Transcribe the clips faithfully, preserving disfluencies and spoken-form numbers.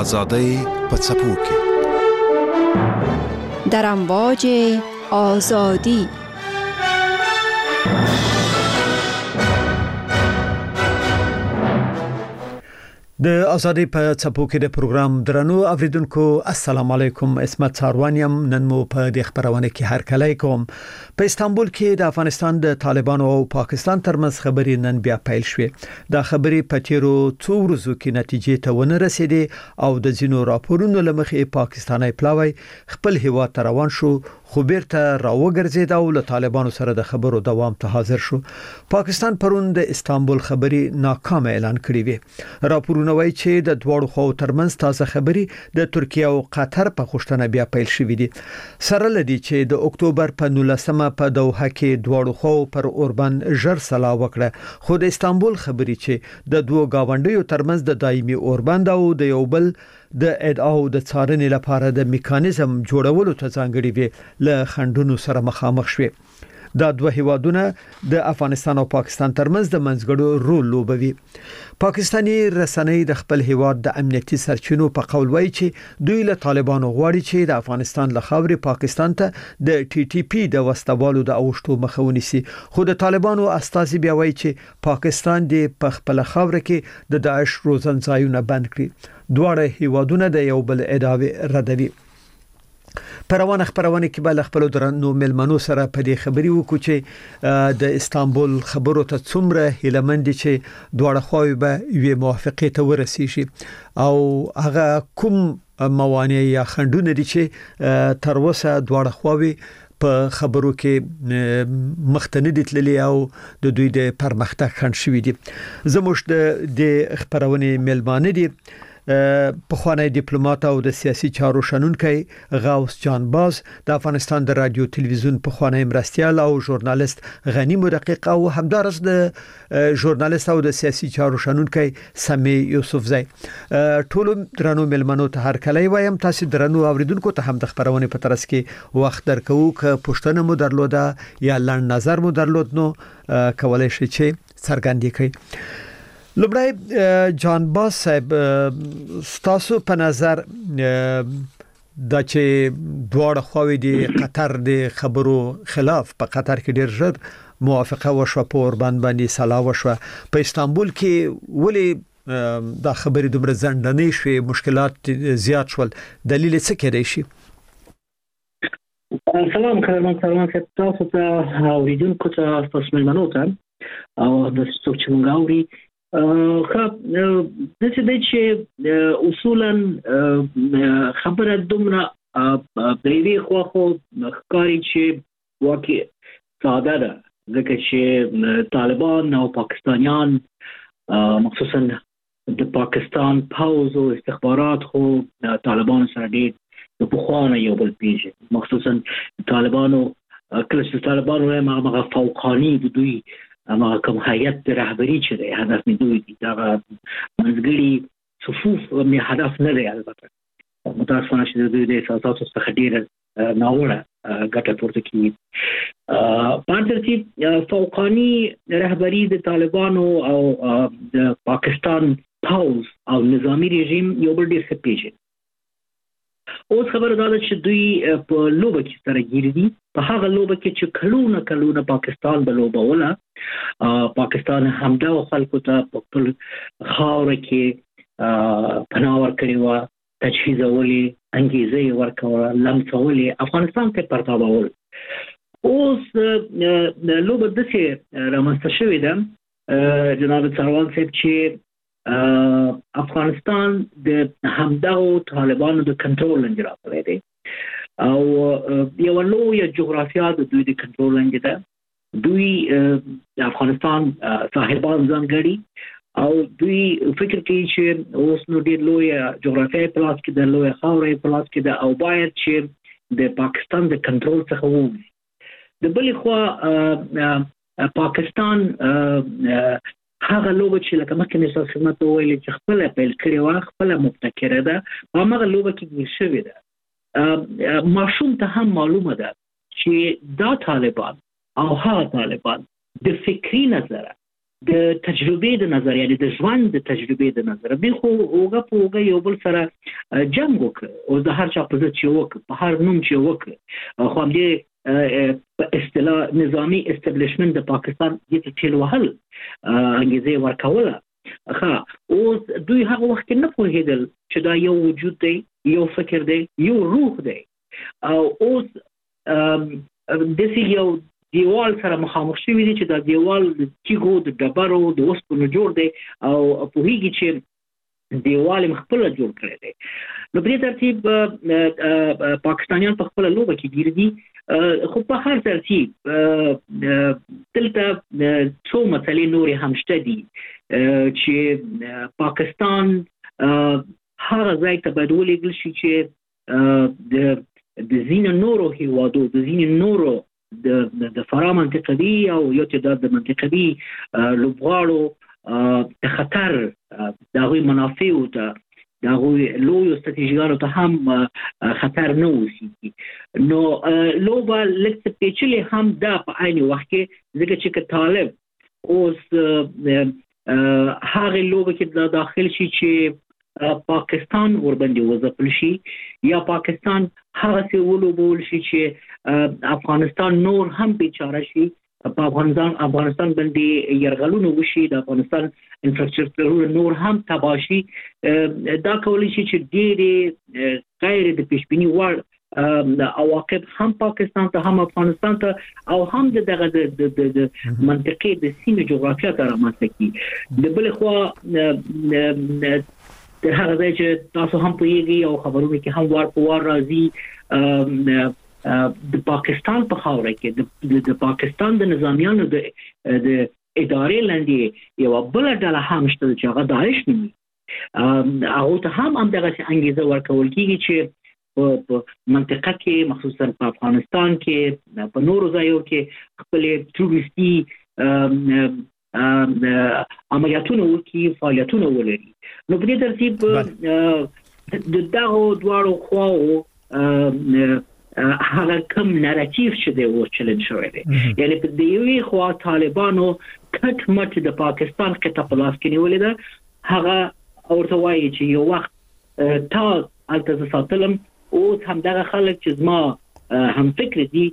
آزادی په څپو کې در امواج آزادی. د ازادي په څپو کې د پروګرام درنو اوریدونکو السلام علیکم. اسمت ساروانیم. نن مو په د خبرونه کې هر کله کوم. په استانبول کې د افغانستان د طالبانو او پاکستان ترمنځ خبرې نن بیا پیل شوې. دا خبرې په تیرو څو ورځو کې نتیجې ته ونه رسیدي او د ځینو راپورونو لمخې پاکستاني پلاوی خپل هیواد ته روان شو، خو بیرته راوګرځید او له طالبانو سره د خبرو دوام ته حاضر شو. پاکستان پرون د استانبول خبري ناکام اعلان کړی وی. راپورونه وایي چې د دوړو خو ترمنځ تازه خبري د ترکیه او قطر په خوشتنه بیا پیل شوې دي. سره لدی چې د اکتوبر په نولسمه په دوحه کې دوړو خو پر اوربان ژر سلا وکړه، خو د استانبول خبري چې د دوه گاونډیو ترمنځ د دایمي اوربند او د یو بل د ادعاو د څارنې لپاره د میکانیزم جوړولو ته ځانګړي وی له خندونو سره مخامخ شوي. دا دوه هیوادونه د افغانستان او پاکستان ترمنځ د منځګړو رول لوبوي. پاکستاني رسنۍ د خپل هیواد د امنیتي سرچینو په قول وایي چې دوی له طالبانو غواړي چې د افغانستان له خاورې پاکستان ته د ټي ټي پی د وسوالو د اوشتو مخه ونیسي، خو د طالبانو استازي بیا وایي چې پاکستان د په خپل خاور کې د داعش روزنځایونه بند کړي. دواړه هیوادونه د یو بل ادعاوې ردوي. پروانه خبرونه کې بل خپل درنو ملمنو سره په دې خبري وکړو چې د استانبول خبرو ته څومره هیلمند چې دواړه خواوې به یو موافقه ته ورسیږي او هغه کوم موانع یا خندونه دي چې تر اوسه دواړه خواوې په خبرو کې مختنه دي تللي او د دوی د پرمختګ خند شوې دي. زموږ د خبرونه ملمانه دي په خوانی ډیپلوماټ او د سیاسي چارو شنونکي غوث جان باز، د افغانستان د رادیو تلویزیون په خوانی مرستيال او ژورنالیست غنی مدقق او همدارس د ژورنالیست او د سیاسي چارو شنونکي سمي یوسفزی. ټول درنو ملمنو ته هر کله وایم تاسو درنو اوریدونکو ته هم د خبرونه په ترڅ کې وخت درکو ک پښتنه مو درلوده یا لړ نظر مو درلود نو کولای شئ چې څرګندې کړئ. لومړی جان باز صاحب، ستاسو په نظر د چې دواړه خواوې د قطر د خبرو خلاف په قطر کې ډیر ژر موافقه وشوه، په اوربان باندې سلا وشوه، په استانبول کې ولې دا خبرې دومره ځنډنې شوې، مشکلات زیات شول، دلیل څه کېدای شي؟ سلام کارمان سلام تاسو ته اوریدونکو ته تاسو ملمنو ته او د څوک چې موږ اوري خب د څه د چې اصولا خبره دومره په وی خو خو ښکاری چې واقع ساده ده، ځکه چې طالبان او پاکستانیان مخصوصا د پاکستان پوز او استخبارات خو طالبان سره ډېر د بخوانه یو بل پیژني، مخصوصا طالبانو کله چې طالبان وايي هغه فوقانی د دوی اما کوم هیئت د رهبری چې دی هدف می دوی دي دا منځګړي صفوف می هدف نه دی. البته متاسفانه چې دوی د اساساتو څخه ډیره ناوړه ګټه پورته کوي. په ترتیب فوقانی رهبری د طالبانو او د پاکستان پوز او نظامی رژیم یو بل ډیر ښه پیژني. اوس خبره دا ده چې دوی په لوبه کې سره ګیر دي، په هغه لوبه کې چې کلونه کلونه پاکستان به لوبوله. پاکستان همدا خلکو ته په خپل خاوره کې پناه ورکړې وه، تجهیزولې، انګېزه یې ورکوله، لمسولې، افغانستان ته پرتابول. اوس لوبه داسې رامنځته شوې ده جناب سروان صاحب چې افغانستان د همدغو طالبانو د کنټرول لاندې راغلی دی او یوه لویه جغرافیا د دوی د کنټرول لاندې ده. دوی د افغانستان صاحبان ځانګړي او دوی فکر کوي چې اوس نو ډېر لویه جغرافیا په لاس کې ده، لویه خاوره په لاس کې ده او باید چې د پاکستان د کنټرول څخه ووځي. د بلې خوا پاکستان هغه لوبه چې لکه مخکې مې تاسو خدمت وویل چې خپله پیل کړې وه، خپله مبتکره ده، په هماغه لوبه کې ګیر شوې ده. ماشوم ته هم معلومه ده چې دا طالبان او هغه طالبان د فکري نظره د تجربې د نظر یعنی د ژوند د تجربې د نظر به خو اوګه په اوګه یو بل سره جنگ وکړ او د هر چا په ځای چې وکړ په هر نوم چې وکړ خو هم دې په اصطلاح نظامی استابلیشمنت د پاکستان د ټیل وهل انګریزي ورکوله ښه اوس دوی هغه وخت نه پوهېدل چې دا یو وجود دی یو فکر دی یو روح دی او اوس د سی یو دیوال سره مخامخ شوی دی چې دا دیوال د چیګو د ډبرو د وسپنو جوړ دی او په هیګي چې دیوال مخبل جوړ کړی دی نو په دې ترتیب پاکستانیان په خپل لوبه کې ګیر دي خو په هر ترتیب دلته څو مسلې نورې هم شته دي چې پاکستان هغه ځای ته باید ولېږل شي چې د د ځینو نورو هیوادو د ځینو نورو د د فرا منطقه دي او یو تعداد د منطقه دي لوبغاړو د خطر د هغوی منافعو ته د هغوی لویو ستراتیژیانو ته هم خطر نه اوسېږي نو لوبه لږ څه پیچلې هم ده په عین وخت کې ځکه چې که طالب اوس هغې لوبه کې داخل شي چې پاکستان ورباندې وځپل شي یا پاکستان هغه څه ولوبول شي چې افغانستان نور هم بیچاره شي په افغانستان افغانستان باندې يرغلونه وشي د افغانستان انفراستراکچر نور هم تباه شي دا کولی شي چې ډېرې غیر د پیشبینی وړ عواقب هم پاکستان ته هم افغانستان ته او هم د دغه د منطقې د سیمې جغرافیه ته رامنځته کړي د بل خوا د هغه ځای چې تاسو هم پوهیږئ او خبرونه کې هم وار په وار راځي د پاکستان په خاوره کې د پاکستان د نظامیانو د د ادارې لاندې یو بل ډله هم شته چې هغه داعش نومي هغه ته هم همدغه انګیزه ورکول کیږي چې په منطقه کې مخصوصا په افغانستان کې په نورو ځایو کې خپل ټروریستي عملیاتونه وکړي فعالیتونه ولري نو په دې ترتیب د دغه دواړو خواو هغه کوم نریټیو چې دی و چیلنج شوی دی یعنی په دې یوې خوا طالبانو کټ مټ د پاکستان خطه په لاس کې نیولې ده هغه ورته وایي چې یو وخت تا هلته ساتلم اوس همدغه خلک چې زما هم فکر دي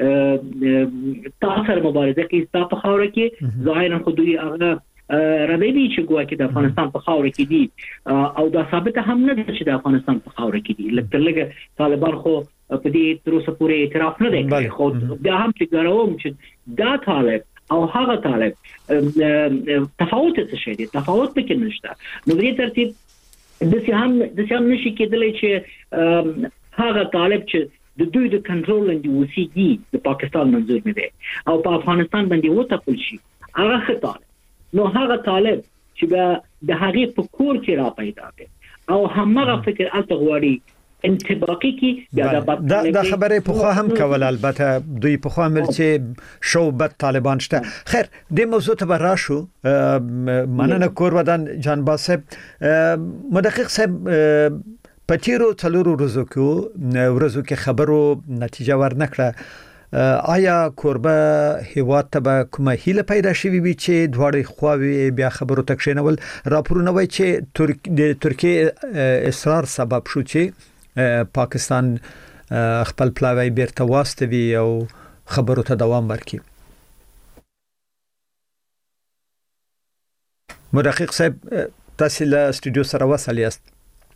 تاسو سره مبارزه کوي تاسو په خاوره کې ظاهرا خو دوی هغه ربيبي چې ګویا کې د افغانستان په خاوره کې دي او دا ثابت هم نه ده چې د افغانستان په خاوره کې دي لکه لکه طالبان خو په دې تر اوسه پورې اعتراف نه کوي خو بیا هم چې ګرام چې دا طالب او هغه طالب تفاوت څه شي دي تفاوت پکې نشته نو دې ترتیب د څه هم د څه هم نشي کېدلی چې هغه طالب چې د دوی د کنټرول اندي وسیږي د پاکستان منظور نه دی او په افغانستان باندې وټاکل شي هغه خطر نو هغه طالب چې د هغې په کور کې را پیدا دی او همغه فکر الته غواړي انطباقي کې دا د خبرې په خو هم کول البته دوی په خو مل چې شو بد طالبان شته خیر د موضوع ته راشو مننه کور ودان جان باسب مدقق صاحب پتیرو څلورو ورځو کې ورځو کې خبرو نتیجه ورنکړه آیا کوربه هیواد ته به کومه هیله پیدا شوي وي چې دواړه خواوې بیا خبرو ته کښینول راپورونه وایي چې ترک د ترکیه اصرار سبب شو چې پاکستان خپل پلاوی بیرته واستوي او خبرو ته دوام ورکړي مدقق صاحب تاسو له استودیو سره وصل یاست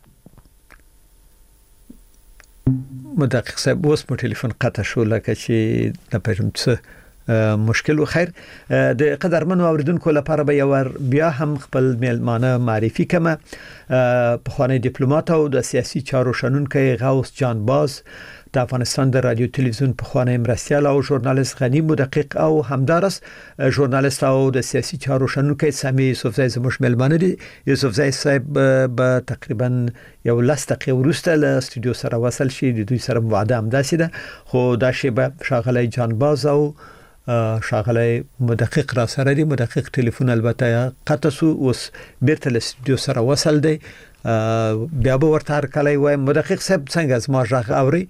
مدقق صاحب اوس مو ټلیفون قطع شو لکه چې د پېژم څه مشکل و خیر د قدرمنو اوریدونکو لپاره به یو بیا هم خپل میلمانه معرفي کما په خوانی ډیپلوماټ او د سیاسي چارو شنونکي غوث جان باز د افغانستان د رادیو تلویزیون په خوانی مرستيال او ژورنالیست غنی مدقق او همدارس ژورنالیست او د سیاسي چارو شنونکي سامي یوسفزای زموږ میلمانه دي یوسفزای صاحب به تقریبا یو لاس دقیقه ورسته له استودیو سره وصل شي د دوی سره وعده هم داسې ده خو دا شی به شاغلی جان باز او شاغلی مدقق را سره دی مدقق ټلیفون البته قطع سو اوس بیرته له استودیو سره وصل دی بیا به ورته هر کله وای مدقق صاحب څنګه زما ژغ اوري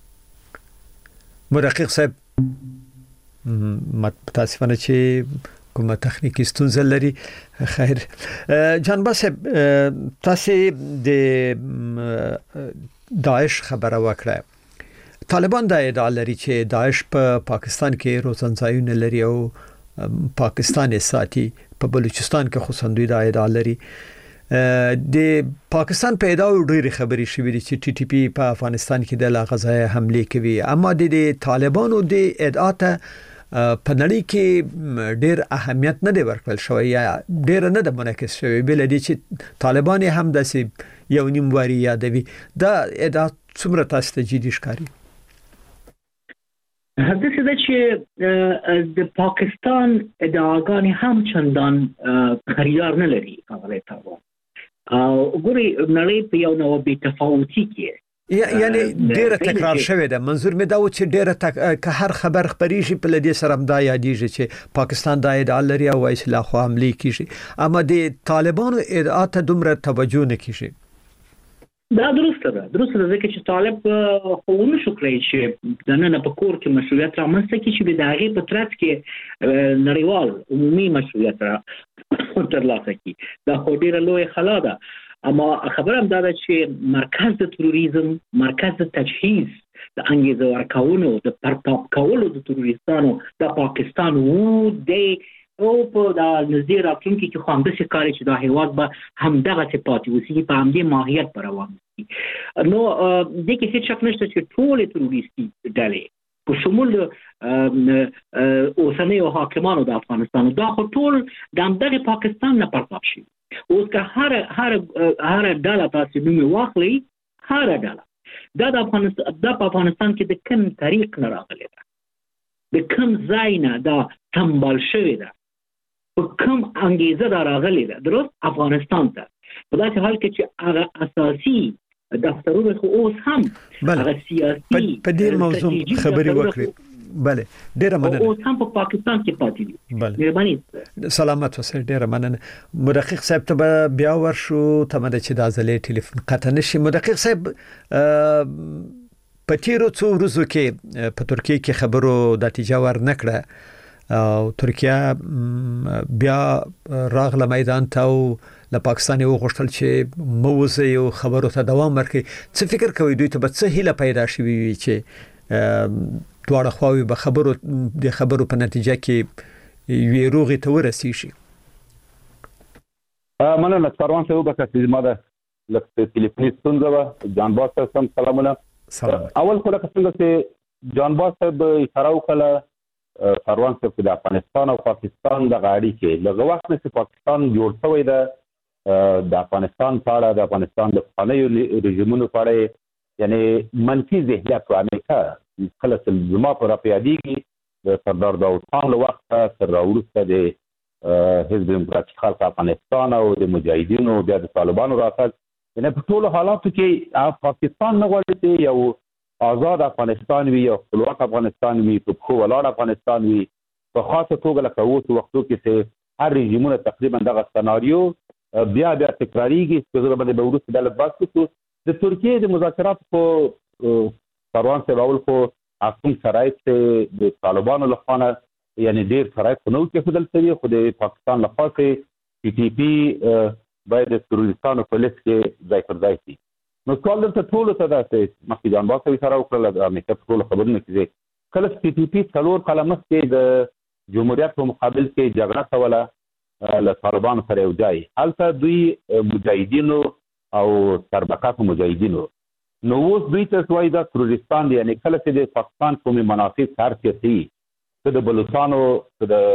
مدقق صاحب متاسفانه چې کومه تخنیکی ستونزه لري. خیر جان باسب تاسو د داعش خبره وکړه. طالبان دا ادعا لري چې داعش په پاکستان کې روزنځایونه لري او پاکستان ساتي. په بلوچستان کې خو سندوی دا ادعا لري. د پاکستان په ادعا ډېری خبرې شوې دي چې ټي ټي پی په افغانستان کې د غزای حمله کوي، اما د طالبانو د ادعا ته په نړۍ کې ډېر اهمیت نه دی ورکړل شوی یا ډېر نه د منعکس شوی، بل دي چې طالبان هم داسې یو نیم واری یادوي. دا ادعا څومره تاسو ته جدي ښکاري؟ هدف دا چې د پاکستان ادعاګانې هم چندان خریدار نه لري هغه طالبان او ګوري نړۍ په یو نوع بې تفاوتي کې یعنی ډیره تکرار شوې ده. منظور مې دا و چې ډیره تک... که هر خبر خبريږي په لدې سره هم دا یادېږي چې پاکستان دا ادعا لري او اصلاح خو حمله کیږي، اما د طالبانو ادعا ته دومره توجه نه کیږي. دا درسته ده درسته ده ځکه چې طالب خو نه شو کړی چې د نن په کور کې مشروعیت رامنځته کړي چې د هغې په ترڅ کې نړیوال عمومي مشروعیت را ترلاسه کړي. دا خو ډیره لویه خلا ده. اما خبر هم دا ده چې مرکز د تروریزم، مرکز د تجهیز د انګیزه ورکولو د پرتاب کولو د تروریستانو د پاکستان وو دی او په دا نظیر راتلونکي کې خو همداسې کاري چې دا هیواد به همدغسې پاتې اوسېږي، په همدې ماهیت به روان وي. نو دې کې هېڅ شک نشته چې ټولې تروریستي ډلې په شمول اوسنیو حاکمانو د افغانستان دا خو ټول د همدغې پاکستان نه پرتاب شوي. اوس که هر هر هر ډله تاسو نوم واخلئ، هر ډله دا د افغانستان د افغانستان کې د کوم طریق نه راغلی ده، د کوم ځای نه دا سمبال شوې ده، په کوم انګیزه دا راغلی ده درست افغانستان ته. په داسې حال کې چې هغه اساسي دفترونه خو اوس هم هغه سیاسي په دې موضوع خبرې وکړي. بله ډیره مننه. اوس هم په پاکستان کې پاتې دي. مهرباني سلامت اوسئ. ډیره مننه. مدقق صاحب ته بیا ورشو ته مده چې د ازلې ټلیفون قطع نشي. مدقق صاحب په تیرو څو ورځو کې په ترکیه کې خبرو د نتیجه ور نکړه او ترکیه بیا راغله میدان ته او له پاکستان یو غوښتل چې موزه یو خبرو ته دوام ورکړي. څه فکر کوي دوی ته به څه هیله پیدا شي چې دواړه خواوې به خبرو د خبرو په نتیجه کې یوې روغې ته ورسیږي؟ مننه کاروان صاحب، وبخښئ ما ده لکه تلیفوني ستونزه وه. جان باز صاحب سم سلامونه. اول خو لکه څنګه چې جان باز صاحب اشاره وکړه کاروان صاحب چې د افغانستان او پاکستان دغه اړیکې لږ وخت نه چې پاکستان جوړ شوی ده د افغانستان په اړه، د افغانستان د پخوانیو رژیمونو په اړه یعنې منفي ذهنیت په امریکا کله چې زما په راپیادېږي د سردار داود خان له وخته تر راوروسته د حزب دیموکراتیک خلق افغانستان او د مجاهدینو بیا د طالبانو راتګ، یعنې په ټولو حالاتو کې پاکستان نه غواړي چې یو آزاد افغانستان وي، یو خپلواک افغانستان وي، په پښو ولاړ افغانستان وي. په خاصه توګه لکه اوس وختو کې چې هر رژیمونه تقریبا دغه سناریو بیا بیا تکراریږي چې زه باندې به وروسته دا بحث وکړو. د ترکیې د مذاکراتو په کاروان صاحب اول خو اقوم شرایط د طالبانو لخوا نه یعنی ډېر شرایط خو نه وو کېښودل شوي، خو د پاکستان لخوا چې ټي ټي پي باید د تروریستانو په لیست کې ځای پر ځای شي. نو سوال دلته ټولو ته دا چې مخکې جان باز صاحب اشاره وکړله د امریکا په ټولو خبرونو کې چې کله چې ټي ټي پي څلور کاله مخکې د جمهوریت په مقابل کې جګړه کوله له طالبانو سره یو ځای، هلته دوی مجاهدینو او سربکاسو مجاهدینو، نو اوس دوی ته وایي دا تروریستان دي. یعنې کله چې د پاکستان کومې منافع کار کوي که د بلوچستانو که د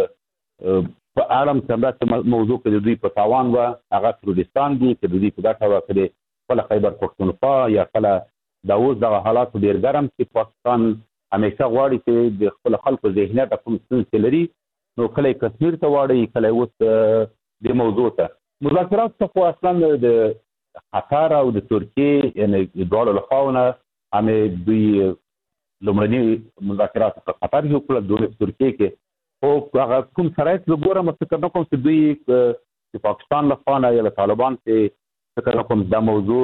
په اړه هم همداسې موضوع که د دوی په تاوان وه هغه تروریستان دي، که د دوی په ګټه وه که د خپله خیبر پښتونخوا یا کله دا اوس دغه حالاتو ډېر ګرم چې پاکستان همیشه غواړي چې د خپلو خلکو ذهنیت کوم ستونزې لري، نو کله یې کشمیر ته واړوي، کله یې اوس دې موضوع ته مذاکرات ته خو اصلا د قطر او د ترکیې یعنې دواړو له خواو نه همې دوی لومړني مذاکرات په قطر کې وکړل، دوی په ترکیې کې. خو هغه کوم شرایط زه ګورم فکر نه کوم چې دوی د پاکستان له خوا نه یا له طالبان چې فکر نه کوم دا موضوع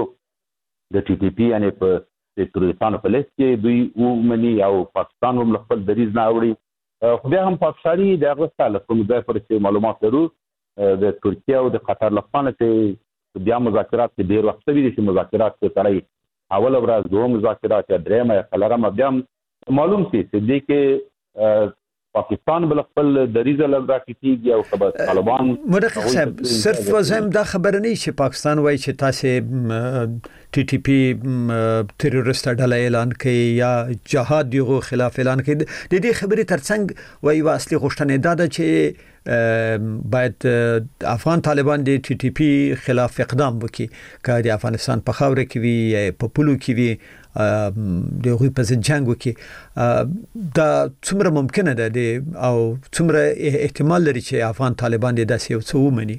د ټي ټي پي یعنې په د تروریستانو په لیست کې دوی ومني او پاکستان هم له خپل دریځ نه اوړي. خو بیا هم پاکستاني د هغه سره کوم ځای پر چې معلومات لرو د ترکیه او د قطر لخوا چې بیا مذاکرات کې ډېر وخت وي چې مذاکرات کې سړی اول ورځ دوه مذاکرات یا درېمه یا څلورمه بیا معلوم شي چې دې کې پاکستان بل خپل دریزه لږ راکېږي او خبر طالبان مرخص صاحب صرف وزم دا خبر نه چې پاکستان وایي چې تاسو ټي ټي پی تروریست ډله اعلان کړي یا جهاد دیغو خلاف اعلان کړي د دې خبرې ترڅنګ وایي اصلي غوښتنه دا ده چې باید افغان طالبان د ټي ټي پی خلاف اقدام وکړي که د افغانستان په خاوره کې وي یا په پولو کې وي د غوی په ضد جنگ وکړي دا څومره ممکنه ده او څومره احتمال لري چې افغان طالبان د داسې یو څه ومني؟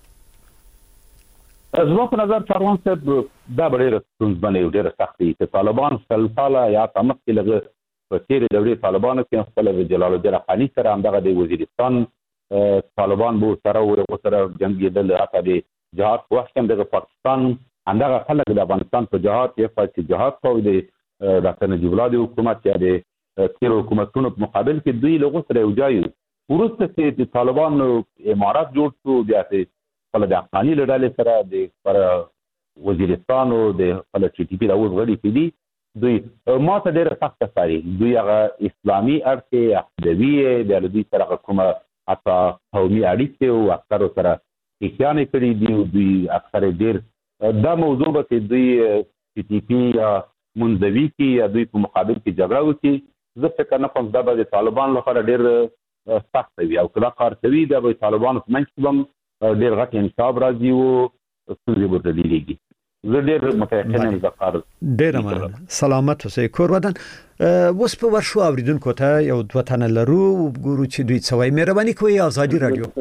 زما په نظر سروان صاحب دا ډېره ستونزمنه او ډېره سخت دي چې طالبان سل کاله یا تمخکې لږ په تېرې دورې طالبانو کې خپل د جلال الدین افغاني سره همدغه د وزیرستان طالبان به سره ورسره جنګېدل هغه د جهاد په وخت کې د پاکستان همدغه خلک د افغانستان په جهاد یې فاسد جهاد کوي د ډاکټر نجیب الله د حکومت یا د تیر حکومتونو په مقابل کې دوی له غوسه راوځي ورسته چې د طالبان امارات جوړ شو بیا چې خپل د افغاني لړالې سره د پر وزیرستان او د خپل ټي ټي پی د اوس غړي کې دي دوی ما ته ډېر سخت ښکاري دوی هغه اسلامي اړخ عقیدوي د دوی سره کومه حتی قومي اړیکې او افکارو سره احیانې کړي دي دوی اکثر ډېر دا موضوع به چې دوی ټي ټي پی یا منځوي کې یا دوی په مقابل کې جګړه وکړي زه فکر نه کوم دا به د طالبان لپاره ډېر سخت وي او کله کار کوي دا به طالبانو په منځ کې ډېر غټ انصاف راځي او ستونزې به ډېرېږي زه ډېر متيقن یم دا کار ډېره مننه سلامت اوسئ کور ودان اوس په ورشو اوریدونکو ته یو دوه تنه لرو ګورو چې دوی څه وایي مهرباني کوئ ازادي رادیو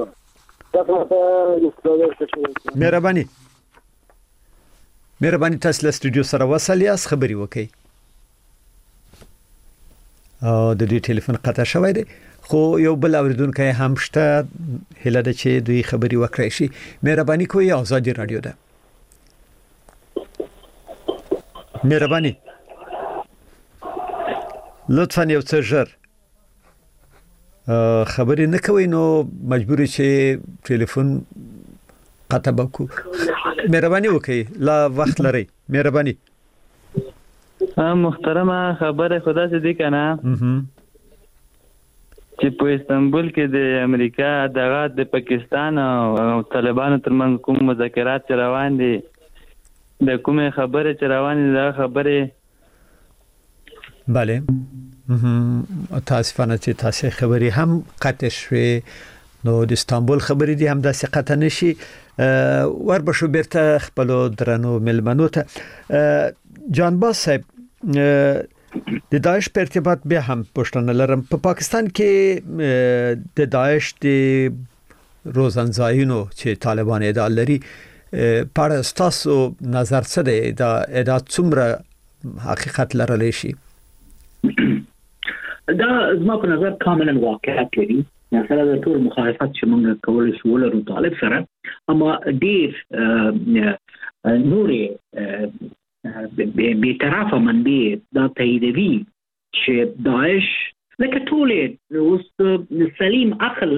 مهرباني مهرباني تاسو له سټوډیو سره وصل یاست خبري وکړئ او د دې ټلیفون قطع شوی دی خو یو بل اوریدونکو هم شته هله د چې دوی خبري وکړي شي مهرباني کوئ ازادي رادیو ده مهرباني لطفا یو څه ژر خبري نه کوي نو مجبور چې ټلیفون قطع وکړو مهرباني وکړئ لا وخت لري مهرباني محترمه خبره خدا سے دی کنه چې په استانبول کې د امریکا دغه د پاکستان او طالبانو ترمنځ کوم مذاکرات روان دي د کومه خبره چې روان دي دا خبره bale متاسفانه چې تاسو خبري هم قطع شوي نو د استانبول خبري دي هم د قطع نشي ور بشو بیرته خپل درنو ملمنو ته جانباز صاحب د داعش په ارتباط به هم پښتنه لرم په پا پاکستان کې د داعش د روزنځایونو چې طالبان ادعا لري پر اساس نظر څه دی دا ادعا څومره حقیقت لرلی شي دا زما په نظر کاملا واقعیت لري مثلا د ټول مخالفت چې موږ کولای شو ولرو طالب سره اما ډیر نورې به طرفه منبع دا تاییدوي چې داعش لکه ټول اوس سلیم عقل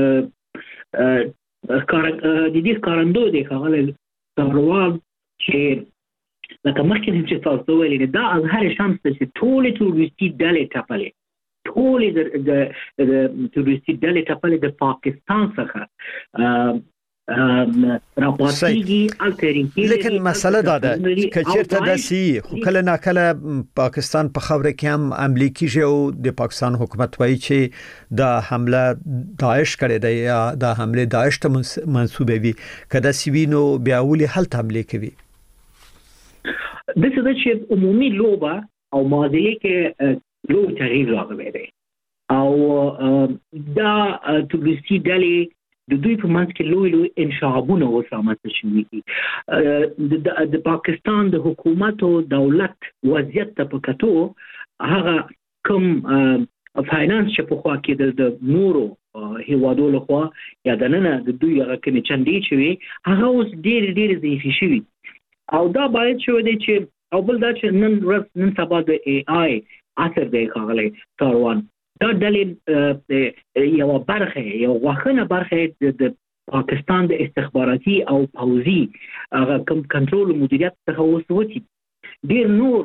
کار د دې کارندو دی هغه تروال چې لکه مخکې هم چې تاسو ویلي دا از هر شانس چې ټول تروریستي ډلې ټاپلې ټول د تروریستي ډلې ټاپلې د پاکستان څخه راپاتېږي الټرینګي لیکن مسله دا ده چې چیرته د سی خو کله نه کله پاکستان په خبره کې هم عملی کیږي او د پاکستان حکومت وایي چې دا حمله داعش کړې ده یا دا حمله داعش ته منسوبه وي کله سوینو بیا ولې حل حمله کوي د څه چې عمومي لوبه او معادله کې لوی تغییر راغلی دی او دا تروریستي ډلې د دوی په منځ کې لوی لوی انشعابونه وسامت شوي دي د پاکستان د حکومت او دولت وضعیت ته په کتو هغه کوم فاینانس چې په خوا کې د نورو هیوادو لخوا یا د نن د دوی هغه کې چندې شوي هغه اوس ډېر ډېر ضعیفې شوي او دا باید شوی دی چې او بل دا چې نن ورځ نن سبا د ای آی اثر دی ښاغلی کاروان دا ډلې یو برخه یو واخنه برخه د پاکستان د استخباراتي او پوځي هغه کم کنټرول مدیریت څخه وسوتی ډیر نور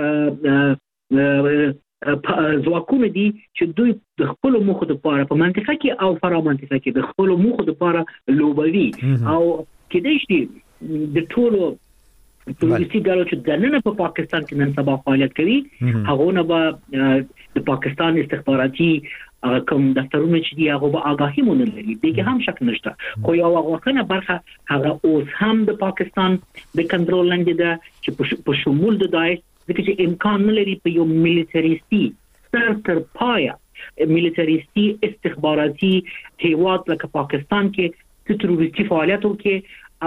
ځواکونه دي چې دوی د خپل مخه د پاره په منطقه کې او فرا منطقه کې د خپل مخه د پاره لوبوي او کېدای شي د ټولو پولیسي ډلو چې دننه په پاکستان کې نن سبا فعالیت کوي هغه نه به د پاکستان استخباراتي کوم دفترونه چې دی هغه به آگاهی مونږ لري دغه هم شک نشته خو یو واخنه برخه هغه اوس هم د پاکستان د کنټرول لاندې ده چې په شمول د داعش ځکه چې امکان نه لري په یو ملیټریستي تر تر پایا ملیټریستي استخباراتي هیواد لکه پاکستان کې تروریستي فعالیت وکړي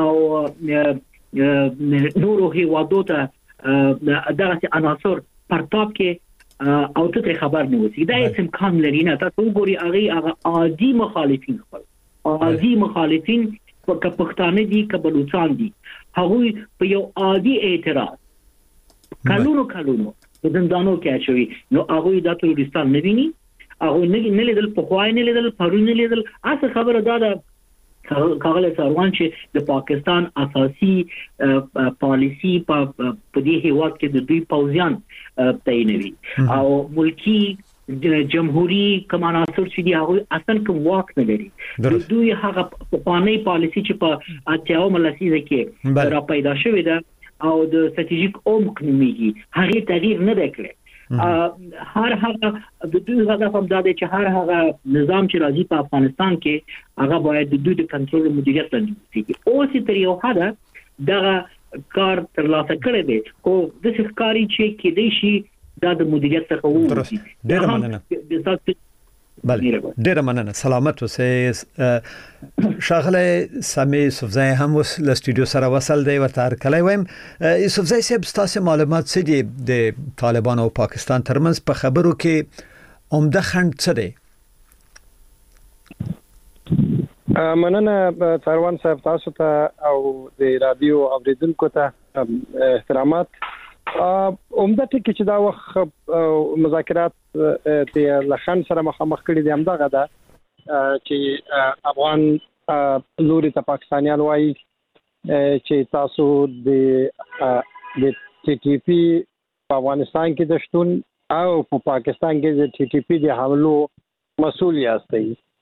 او نورو هیوادو ته دغه عناصر پرتاب کې او ته خبر نه وسی دا هیڅ امکان لري نه تاسو وګورئ هغه هغه عادي مخالفین خپل عادي مخالفین په پښتانه دي کبلوچان دي هغه په یو عادي اعتراض کلونو کلونو په زندانو کې اچوي نو هغه د تروریستان نه ویني هغه نه نه لیدل په خوای نه لیدل پرون نه لیدل اصل خبره دا ده کاغله سروان چې د پاکستان اساسي پالیسی په دې هیواد کې د دوی پوځیان تعینوي او ملکی جمهوریت کماناسر چې دی هغه اصلا کوم واک نه لري دوی هغه په پاني پالیسی چې په اتیاو ملسیزه کې را پیدا شوې ده او د استراتیژیک عمق نوميږي هغه تغییر نه وکړي هر هغه د دوی هدف هم دا دی چې هر هغه نظام چې راځي په افغانستان کې هغه باید د دوی د کنټرول مدیریت لاندې وي او سي تر یو حد دا کار تر لاسه کړی دی خو د ښکاری چې کې دی شي دا د مدیریت څخه وځي ډېر مننه بله ډېر مننه سلامت اوسئ شاغله سامي یوسفزای هم وس ل سټوډیو سره وصل دی ورته کله وایم یوسفزای صاحب تاسو معلومات څه دي د طالبان او پاکستان ترمنځ په خبرو کې عمده خنډ څه دی مننه ثروان صاحب تاسو ته او د رادیو اوریدونکو ته احترامات عمده ټکی چې دا وخت مذاکرات د لخن سره مخامخ کړي دي همدغه ده چې افغان لوري ته پاکستانیان وایي چې تاسو د د ټي ټي پی په افغانستان کې د شتون او په پاکستان کې د ټي ټي پی د حملو مسؤل یاستئ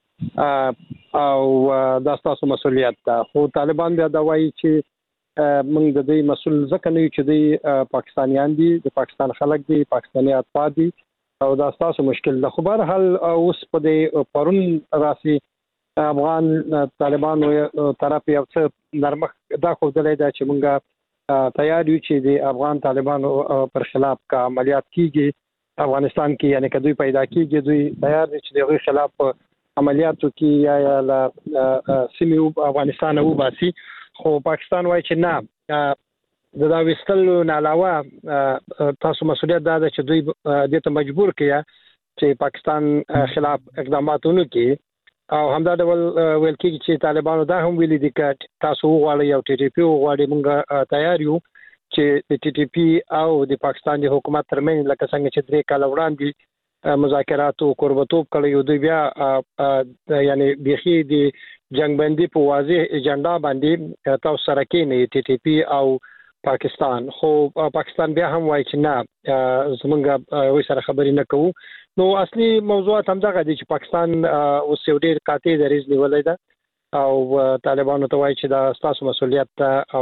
او دا تاسو مسؤلیت ده خو طالبان بیا دا وایي چې موږ د دې مسؤل ځکه نه یو چې د پاکستانیان دي د پاکستان خلک دي پاکستاني اتفاق دي او دا تاسو مشکل ده خو بهر حال اوس په دې پرون راسي افغان طالبانو طرف یو څه نرمخ دا خو دلته ده چې موږ تیار یو چې د افغان طالبانو پر خلاف کا عملیات کیږي افغانستان کې یعنی کدوې پیدا کیږي دوی تیار دي چې دغه خلاف عملیاتو کې یا لا سیمه افغانستان او باسي خو پاکستان وایي چې نه د دا وستلو نه علاوه تاسو مسؤلیت دا ده چې دوی دې ته مجبور کړي چې پاکستان خلاف اقدامات وکړي او همدا ډول ویل کېږي چې طالبانو دا هم ویلي دي چې تاسو وغواړئ او ټي ټي پی وغواړئ موږ تیار یو چې د ټي ټي پی او د پاکستان د حکومت ترمنځ لکه څنګه چې درې کال وړاندې مذاکرات او قربتوب کړي دوی بیا یعنی بيخي د جنگ بندي په واضح ایجنډا باندې تاسو سره کې نه ټي ټي پی او پاکستان خو پاکستان بیا هم وایي چې نه زمونږ وې سره خبرې نه کوو نو اصلي موضوعات هم دغه دي چې پاکستان اوس یو ډېر قاطع دریځ نیولې ده او طالبانو ته وایي چې دا تاسو مسؤلیت ده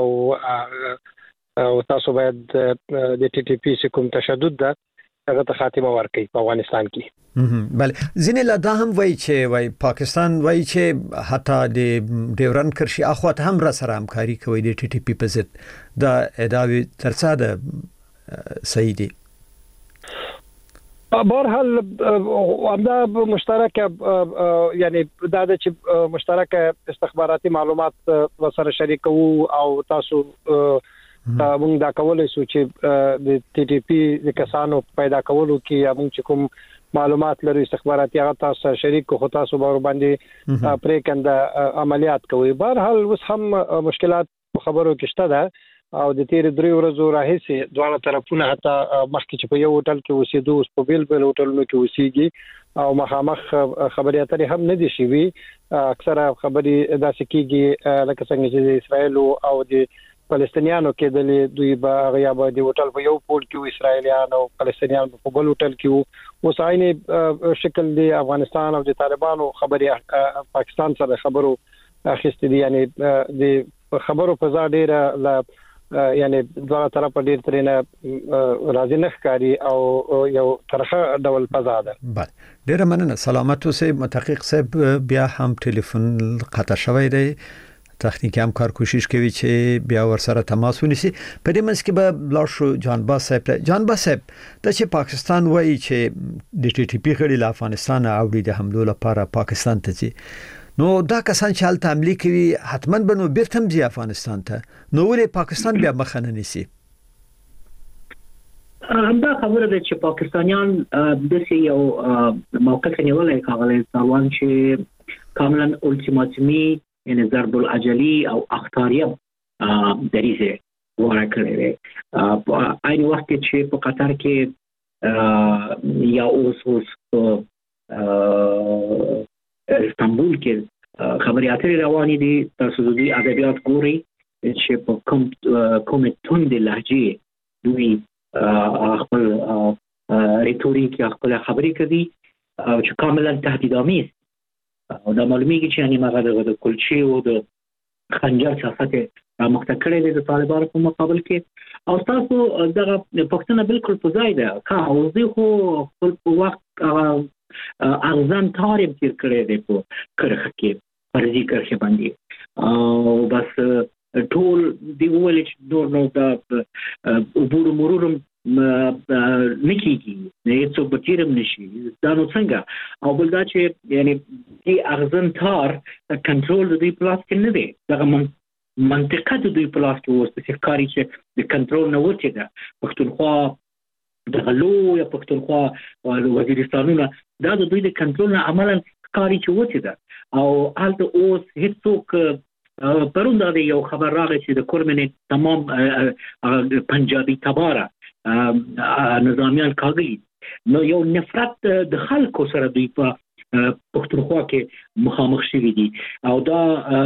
او او تاسو باید د ټي ټي پی کوم تشدد ده هغه ته خاتمه ورکړي په افغانستان کې بله ځینې لا دا هم وایي چې وایي پاکستان وایي چې حتی د ډیورن کرښې اخوا هم را سره همکاري کوي د ټي ټي پی په ضد دا ادعاوې تر څه ده صحیح دي بهرحال همدا مشترک یعنی دا چې مشترک استخباراتي معلومات وسره شریکو او تاسو موږ دا کولای شو چې د ټي ټي پی د کسانو پیدا کولو کې موږ چې کوم معلومات لري استخباراتي هغه تاسو شریک کو تاسو باندې پرې کنده عملیات کوي بهرحال اوس هم مشکلات خبرو کې شته ده او د تیر درې ورځو راهیسې دواړه طرفونه حتی مخکې چې په یو هوټل کې اوسېدو اوس په بیل بیل هوټلونو کې اوسېږي او مخامخ خبرې اترې هم نه دي شوي. اکثره خبرې داسې کېږي لکه څنګه چې د اسرائیل او د فلسطینیانو کې د دوی به غیا به د هوټل په یو پول کې اسرائیلیان او فلسطینیان په بل هوټل کې اوس عین شکل دی افغانستان او د طالبانو خبرې پاکستان سره خبرو اخیستې دي. یعنی د خبرو په ځای ډېره یعنی دغه طرف ډېر ترنه راځي نه ښکاري او یو ترخه ډول فضا ده. بله ډېره مننه. سلامت اوسئ. متحقق صاحب بیا هم ټلیفون قطع شوی دی. تخنیکی همکار کوشش کوي چې بیا ورسره تماس ونیسي. په دې منځ کې به لاړ شو جانباز صاحب ته. جانباز صاحب د چې پاکستان وایي چې د ټي ټي پی غړي له افغانستان اوړي د حملو لپاره پاکستان ته ځي، نو دا کسان چې هلته حملې کوي حتما به نو بیرته هم ځي افغانستان ته، نو ولې پاکستان بیا مخه نه نیسي؟ همدا خبره ده چې پاکستانیان داسې یو موقف نیولی ښاغلی ساروان چې کاملا الټیماتومي یعنی ضرب العجلی او اختاریه دریزه غوره کړی دی. په عین وخت کې چې په قطر کې یا اوس اوس په استانبول کې خبرې اترې روانې دي. تاسو د دې ادبیات ګورئ چې په کوم کومې توندې لهجې دوی خپل ریتوریک یا خپل خبرې کوي چې کاملا تهدیدآمیز او دا معلومیږي چې یعنی هغه د کلچې او د خنجر سیاست رامخته کړی دی د طالبانو په مقابل کې. او تاسو دغه پښتنه بالکل په ځای ده کا اوس دی خو خپل په وخت ارزان تاریخ تیر کړی دی په کرخه کې فرضي کرخه باندې او بس ټول دی ویل چې نور نو د عبور مرورم نکیږي نه څو بچیرم نشي دا نو څنګه. او بل دا چې یعنی دی ارزان تار کنټرول د دې پلاس کې نه دی. دغه منطقه د دوی پلاس کې اوس چې کاری چې د کنټرول نه وته ده. پښتونخوا د غلو یا پښتونخوا وزیرستانونه دا د دوی د کنټرول نه عملاً کاری چې وته ده. او هلته اوس هیڅوک پرون دا یو خبر راغی چې د کورمن تمام پنجابي تباره نظامیان کاغلی نو یو نفرت د خلکو سره دوی په پښتونخوا کې مخامخ شوي دي. او دا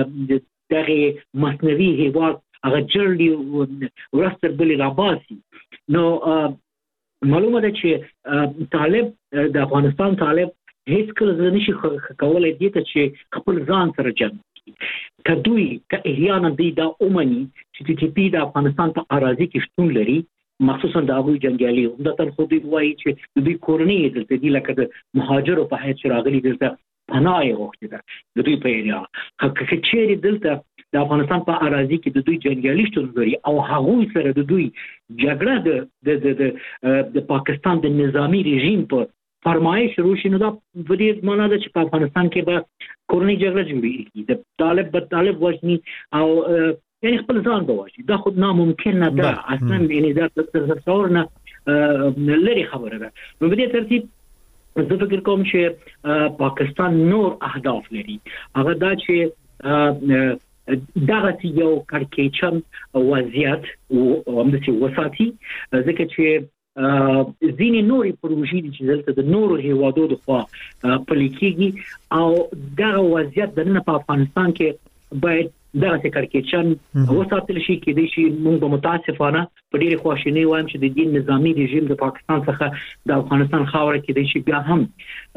دغه مصنوعي هیواد هغه جرلی ورستر بلی راباسي. نو معلومه ده چې طالب د افغانستان طالب هیڅ کله نشي کولای دي چې خپل ځان سره جنګ که دوی که احیانا دوی دا اومني چې ټي ټي پی د افغانستان په اراضي کې شتون لري مخصوصا د هغوی جنګیالي عمدتاً خو دوی وایي چې دوی کورنۍ دلته دي لکه د مهاجرو په حیث چې راغلي دلته پناه یې غوښتې ده د دوی په ایریا. که چیرې دلته د افغانستان په اراضي کې د دوی جنګیالي شتون لري او هغوی سره د دوی جګړه د د پاکستان د نظامي رژیم په فرمایش شروع شي نو دا په دې معنا ده چې په افغانستان کې به کورنۍ جګړه جوړېږي. د طالب به طالب وژني او یعنی خپل ځان بواجی. دا خود ناممکن نه ده اصلا. یعنی دا تصور نه لري خبره ده. نو په دې ترتیب زه فکر کوم چې پاکستان نور اهداف لري. هغه دا چې دغه یو کړکېچن وضعیت او همداسې وساتي ځکه چې ځینې نورې پروژې دي چې دلته د نورو هیوادو د خوا پلي کېږي او دغه وضعیت دننه په افغانستان کې باید دغه کړکېچن وساتل شي. کېدای شي موږ به متاسفانه په ډېرې خواشینۍ وایم چې د دې نظامي رژیم د پاکستان څخه د افغانستان خاوره کېدای شي بیا هم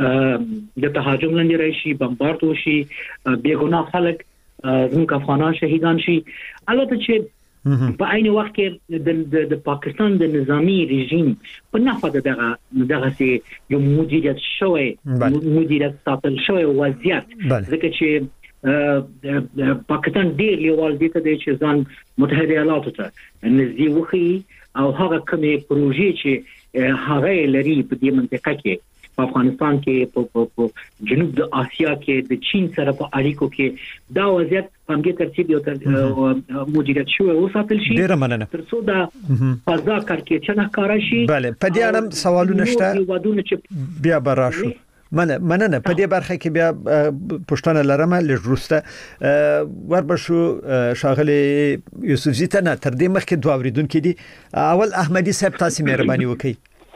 د تهاجم لاندې راشي، بمبارد وشي، بېګناه خلک زموږ افغانان شهیدان شي. البته چې په عین وخت کې د د پاکستان د نظامی رژیم په نفع دغه دغه سي یو مدیریت شوی مدیریت ساتل شوی وضعیت ځکه چې پاکستان ډیر لیوال دي ته چې ځان متحده ایالاتو ته نږدې وخی او هغه کومې پروژې چې هغه لري په دې منطقه کې په افغانستان کې په جنوب د آسیا کې د چین سره په اړیکو کې دا وضعیت په همدې ترتیب یو تر مدیریت شوی وساتل شي. ډیره مننه. تر څو دا فضا کړکېچنه ښکاره شي. بله په دې اړه سوالونه شته بیا به راشو. مننه مننه په دې برخه کې بیا پښتنه لرمه لږروسته وربشو شاغلي یوسف زیتنه تر دې مخکې دوه اوریدونکو دي اول احمدي صاحب تاسو مهرباني وکړئ.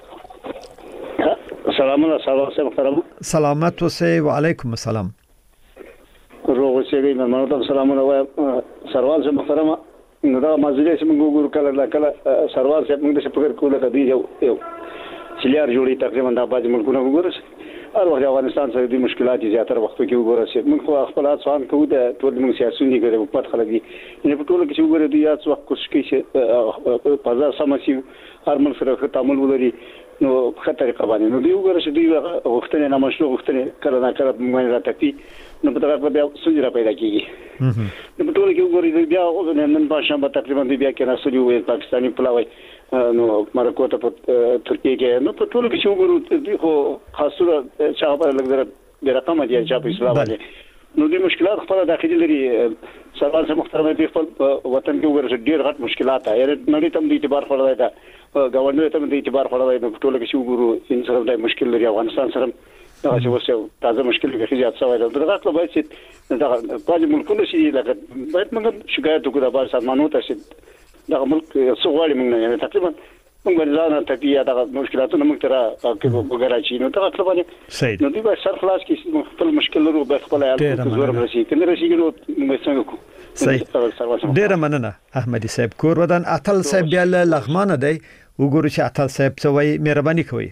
سلامونه سلام محترم سلامت اوسئ وعلیکم السلام. روغ اوسئ مېلمانو ته سلامونه وایم. سروال صاحب محترم نو دا مازیګر چې موږ ګورو کله کله سروال صاحب موږ د فکر کوله کدي یو یو سلیار جوړي تقریبا د آباد ملکونه وګورئ. هر وخت افغانستان سره د مشکلات زیاتره وخت کې وګورئ. موږ خو خپل ځوان کوو د ټول موږ سیاسيونی کوي په پات خلک دي نه په ټول کې چې وګورئ د یاد وخت کوشش کوي چې بازار سمسي هر من سره تعامل ولري نو خطر قوانين نو دی وګورئ چې دی وختونه نه مشروع وختونه کله نه کله موږ راټپی نو په دغه بیا سوجره پیدا کیږي. نو په ټول کې وګورئ بیا نن باشه په تقریبا بیا کې نه سوجو وي پاکستاني پلاوي نو مرکو ته په ترکیه کې نو په ټول کې چې وګورئ خو خاصه چا په لګره د رقم دي چې په اسلام باندې نو د مشکلات خپل داخلي لري. سروال صاحب محترم په خپل وطن کې وګورئ ډیر غټ مشکلات دي نړۍ ته د اعتبار خپل دی گورنر ته د اعتبار خپل دی ټول کې چې وګورئ ان سره د مشکل لري افغانستان سره دا چې وسه تازه مشکل کې زیات شوی دی. دغه ټول باید چې دا په ملکونو شي لکه باید موږ شکایت وکړو د بار سازمانونو ته چې دا ملک څو غواړي موږ نه تقریبا موږ ځان ته پییا دا مشکلاتونه موږ تر کې وګورئ چې نو دا ټول باندې نو دوی به سر خلاص کې خپل مشکل لرو به خپل عیال زور راشي کنه راشي نو موږ څنګه کو صحیح. ډیر مننه احمدي صاحب کور ودان اتل صاحب بیا لغمانه دی وګورئ چې اتل صاحب څه وایي مهرباني کوئ.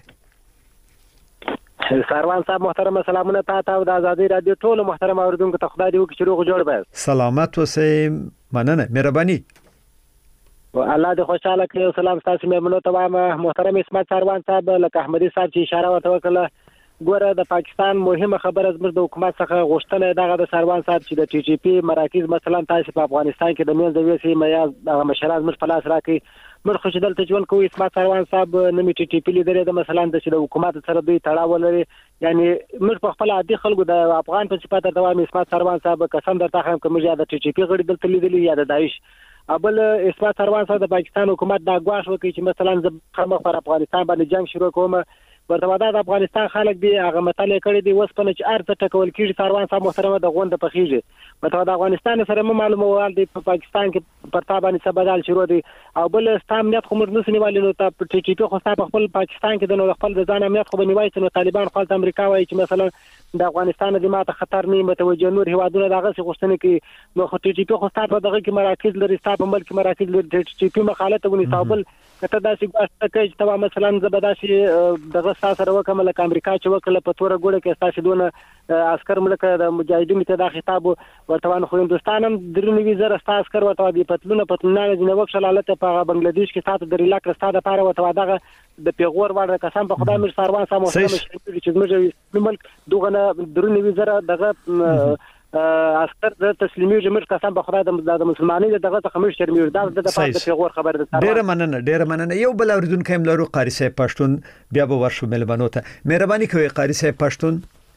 سروان صاحب محترم سلامونه تاسو او د ازادي رادیو ټول محترم اوریدونکو ته خدای دې وکړي چې روغ جوړ به سلامت اوسئ. مننه مهرباني الله دې خوشاله کړي. او سلام تاسو مېمنو ته وایم محترم اسمت سروان صاحب لکه احمدي صاحب چې اشاره ورته وکړه ګوره د پاکستان مهمه خبره زموږ د حکومت څخه غوښتنه دغه د سروان صاحب چې د ټي ټي پی مراکز مثلا تاسو په افغانستان کې د منځ ویسي میا د مشران مر فلاس راکې مر خوش دلته ژوند کوي. اسمت سروان صاحب نمی ټي ټي پی لیدل د مثلا د حکومت سره دوی تړاو لري یعنی مر په خپل عادي خلکو د افغان په صفات دوام اسمت سروان صاحب قسم درته هم کوم یا د ټي ټي پی غړي دلته لیدلی یا د داعش ابل اسمت سروان صاحب د پاکستان حکومت دا غواړي وکړي چې مثلا د خمخ پر افغانستان باندې جنگ شروع کوم ورته د افغانستان خلک دی هغه مطالعه کړی دی وس په چې ارته ټکول کیږي سروان صاحب محترم د غوند په خيږي ورته د افغانستان سره معلومه وال دی په پاکستان کې پرتا باندې سبدال شروع دی او بل ستام نیت خو مرنه سنیوالي نو ته ټي ټي پی خو په خپل پاکستان کې د نو خپل د ځان امنیت خو بنوي چې طالبان خپل امریکا وایي چې مثلا د افغانستان د ماته خطر نه متوجه نور هوادونه دغه څه غوښتنه کوي نو خو ټي ټي پی خو په دغه کې مراکز لري ستاسو په ملک مراکز لري ټي ټي پی مخالفت ونی صاحب کته داسې ګواښ کوي چې توا مثلا زبرداسي دغه سره وکم لکه امریکا چې وکړه په توره ګوره کې تاسو دونه عسكر ملک د مجاهدینو ته د خطاب ورته خو هندستان هم درنوي زره تاسو عسكر ورته دی پتلونه پتلونه نه وکړه حالت په بنگلاديش کې تاسو د ریلاک رستا د پاره ورته دغه د پیغور وړ قسم په خدای مر سروان سم محترم چې موږ ملک دغه درنوي زره دغه عسكر د تسلیمي جمهور قسم په خدای د مسلمانانو دغه څخه مش شرمیر دا د پیغور خبر ده. ډیر مننه ډیر مننه. یو بل اوریدونکو هم لرو قاری صاحب پښتون بیا به ورشو ملمنو ته مهرباني کوي قاری صاحب پښتون.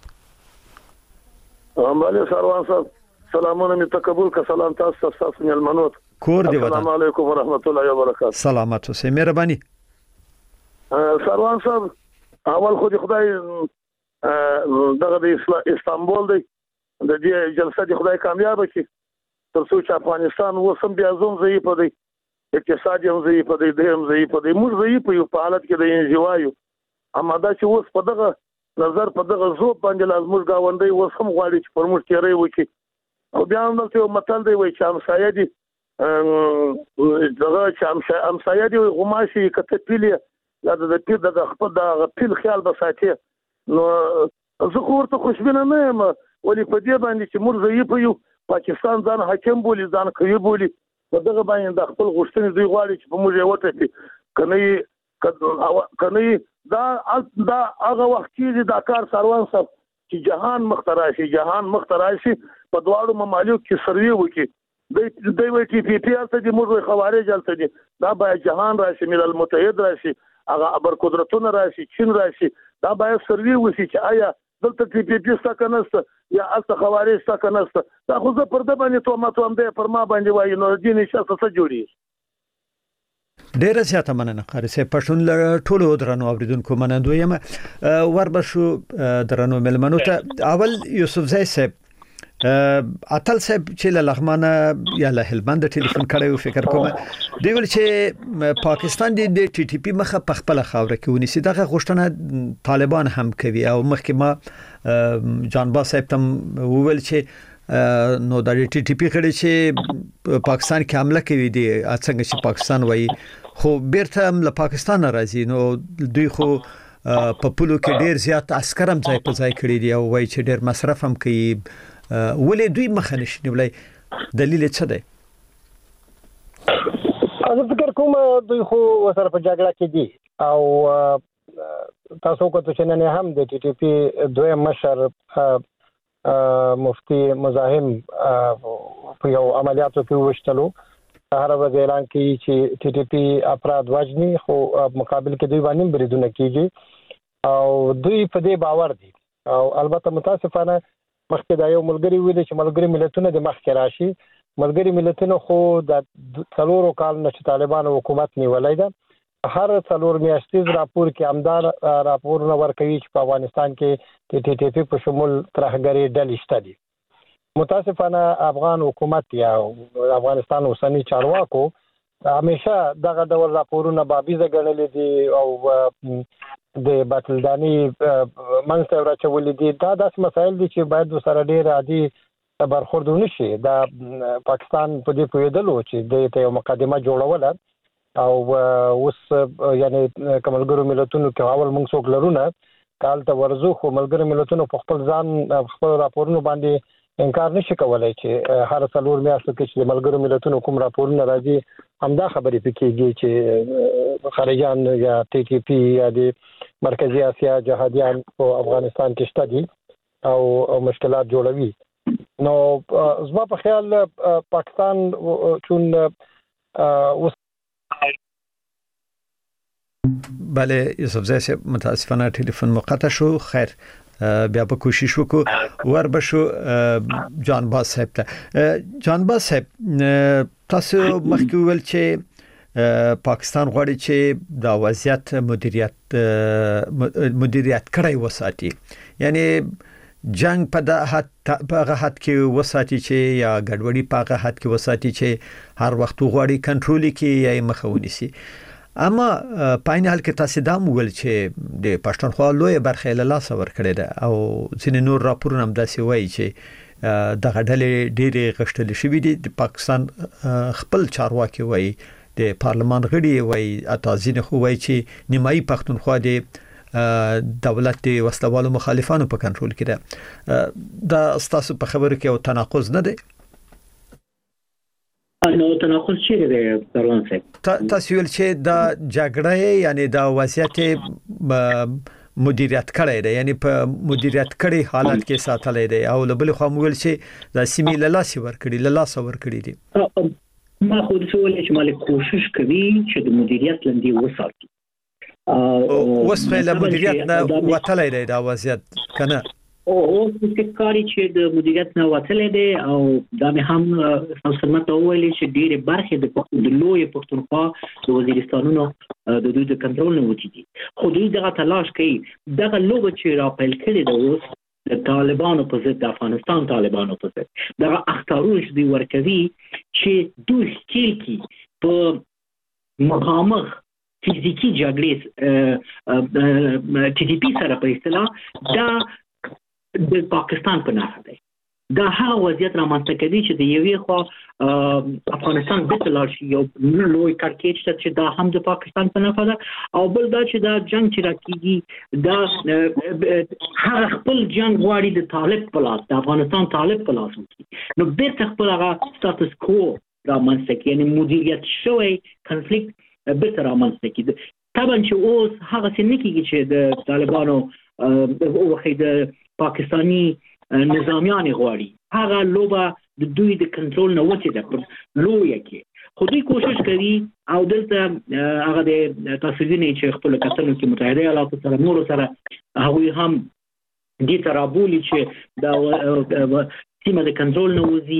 امالي سروان صاحب سلامونه می تقبل ک سلام تاسو تاسو ملمنو کور دی السلام علیکم ورحمت الله وبرکاته. سلامت اوسئ مهرباني. سروان صاحب اول خو خدای دغه د استانبول دی د دې جلسه د خدای کامیاب کړي تر څو چې افغانستان وسم بیا زوم ضعیف دی اقتصاد هم ضعیف دی د هم ضعیف دی موږ ضعیف یو په حالت کې د انجوایو اما دا چې اوس په دغه نظر په دغه زوب باندې لازم غاوندې وسم غواړي چې پر موږ تیرې وکړي او بیا هم دلته یو متل دی وایي چې همسایه دي دغه چې همسایه دي غوماشي کته پیلې یا د پیر د خپل د پیل خیال بساتي نو زه خو ورته خوشبینه نه یم ولی په دې باندې چې موږ ضعیف یو پاکستان ځان حاکم بولی ځان کوي بولی په دغه باندې د خپل غوښتنې دوی غواړي چې په موږ یې وټکي کنه کنه دا دا هغه وخت کې دا کار سروان صاحب چې جهان مختراشي جهان مختراشي په دواړو ممالک کې سروي وکړي د دوی وی ټي پی پی ته د موږ خوارج الته دي دا باید جهان راشي ملل متحد راشي هغه ابر قدرتونه راشي چین راشي دا باید سروي وشي چې آیا دلته ټي پی پی څخه کنهسته یا الته خوارج څخه کنهسته دا خو زه پر د باندې تو ما ته هم د پر ما باندې وایي نو دې نشه څه جوړي ډیره زیاته مننه قاری صاحب. پښتون له ټولو درنو اوریدونکو منندوی یم. وربشو درنو ملمنو ته اول یوسف زئی صاحب اتل صاحب چې له لغمانه یا له هلمند ټلیفون کړو فکر کوم دی ول چې پاکستان د ټي ټي پی مخه په خپل خاور کې ونیسي دغه غوښتنه طالبان هم کوي او مخکې ما جانباز صاحب تم وویل چې نو د ټي ټي پی کړي چې پاکستان کې حمله کوي دي څنګه چې پاکستان وایي خو بیرته هم له پاکستان راځي نو دوی خو په پولو کې ډیر زیات عسكر هم ځای په ځای کړی دي او وایي چې ډیر مصرف هم کوي ولې دوی مخه نشي نیولای دلیل څه دی؟ زه فکر کوم دوی خو سره په جګړه کې دي او تاسو کو ته نن هم د ټي ټي پی دویم مشر مفتي مزاحم په یو عملیاتو کې وشتلو هر ورځ اعلان کوي چې ټي ټي پی افراد وژني خو مقابل کې دوی باندې بریدونه کیږي او دوی په دې باور دي او البته متاسفانه مخکې دا یو ملګری ویل چې ملګری ملتونه د مخکې راشي ملګری ملتونه خو د څلورو کال نشه طالبان حکومت نیولای ده هر څلور میاشتې راپور کې امدار راپور نو ورکوي چې په افغانستان کې ټي ټي پی په شمول ترهګری ډلې شته دي. متاسفانه افغان حکومت یا افغانستان اوسنی چارواکو همیشه دغه ډول راپورونه بابیزه ګڼلې دي او د باطلداني منځته راچولې دي. دا داس مسایل دي چې باید سره ډیر عادي برخورد ونشي. دا پاکستان په دې پوهېدلو چې د ته یو مقدمه جوړوله او اوس یعنی کملګرو ملتونو کې اول موږ څوک لرونه کال ته ورزو خو ملګرو ملتونو په خپل ځان خپل راپورونو باندې انکار نشي کولای چې هر څلور میاشتو کې چې ملګرو ملتونو کوم راپورونه راځي همدا خبرې پکېږي چې خارجيان یا ټي ټي پی یا د مرکزی اسیا جهادیان په افغانستان کې شته دي او مشکلات جوړوي. نو زما په خیال پاکستان چون بله یوسف زئی صاحب متاسفانه ټلیفون مقطع شو. خیر بیا په کوشش وکړو وربشو جانباز صاحب ته. جانباز صاحب تاسو مخکې ویل چې پاکستان غواړي چې د وضعیت مدیریت مدیریت کړی وساتي یعنی جنگ په د حد په هغه حد کې وساتي چې یا ګډوډي په هغه حد کې وساتي چې هر وخت غواړي کنټرول کې یا مخاوني سي. اما پاین حال کې تاسو دا ویل چې د پښتونخوا لوی برخه له لاس ور کړی ده او ځینې نور راپورونه هم داسې وایي چې د غډلې ډېرې غشتل شوې دي. د پاکستان خپل چارواکي وایي د پارلمان غړي وایي اتازین خو وایي چې نیمایي پښتونخوا د دولت د وسلوالو مخالفانو په کنټرول کې ده. دا تاسو په خبرو کې یو تناقض نه دی؟ نو تناقض چیرې دی پروان صاحب؟ تاسو ویل چې د جګړې یعنی د وضعیت مدیریت کړی دی یعنی په مدیریت کړي حالت کې ساتلې دی او له بل خو ویل چې د سیمې له لاس ور کړی له لاس ور کړی دی. ما خو د څه ولې چې مالک کوشش کوي چې د مدیریت لاندې وساتي او اوس په له مدیریت نه وتلې دی دا وضعیت کنه او اوس چې کاری چې د مدیریت نه وتلې دی او دا مې هم تاسو ماته ویلي چې ډېر برخه د د لوی پښتونخوا د وزیرستانونو د دوی د کنټرول نه وتی دي خو دوی دغه تلاش کوي دغه لوبه چې را پیل کړي د اوس د طالبانو په ضد د افغانستان طالبانو په ضد دغه اختارونه چې دوی ورکوي چې دوی ښکیل کی په مخامخ فزیکی جګړې ټي ټي پی سره په اصطلاح دا د پاکستان په نافه دی. دا هغه وضعیت رامنځته کوي چې د یوې خوا افغانستان د تلل شي یو لوی کارکېچ چې دا هم د پاکستان په نافه ده او بل دا چې دا جنگ چې راکېږي دا هغه خپل جنگ غواړي د طالب په لاس د افغانستان طالب په لاس وکړي نو بیرته خپل هغه سټاتس کو رامنځته کوي یعنی مدیریت شوی کنفلیکټ بیرته رامنځته کوي. طبعا چې اوس هغه څه نه کېږي چې د طالبانو وخت د پاکستانی نظامیان غواړي هغه لوبه د دوی د کنټرول نه وتی ده لوی کې خو دوی کوشش کوي او دلته هغه د تاسوینه چې خپل کتنو کې متحده ایالاتو سره نور سره هغه هم دي ترابولي چې دا سیمه د کنټرول نه وځي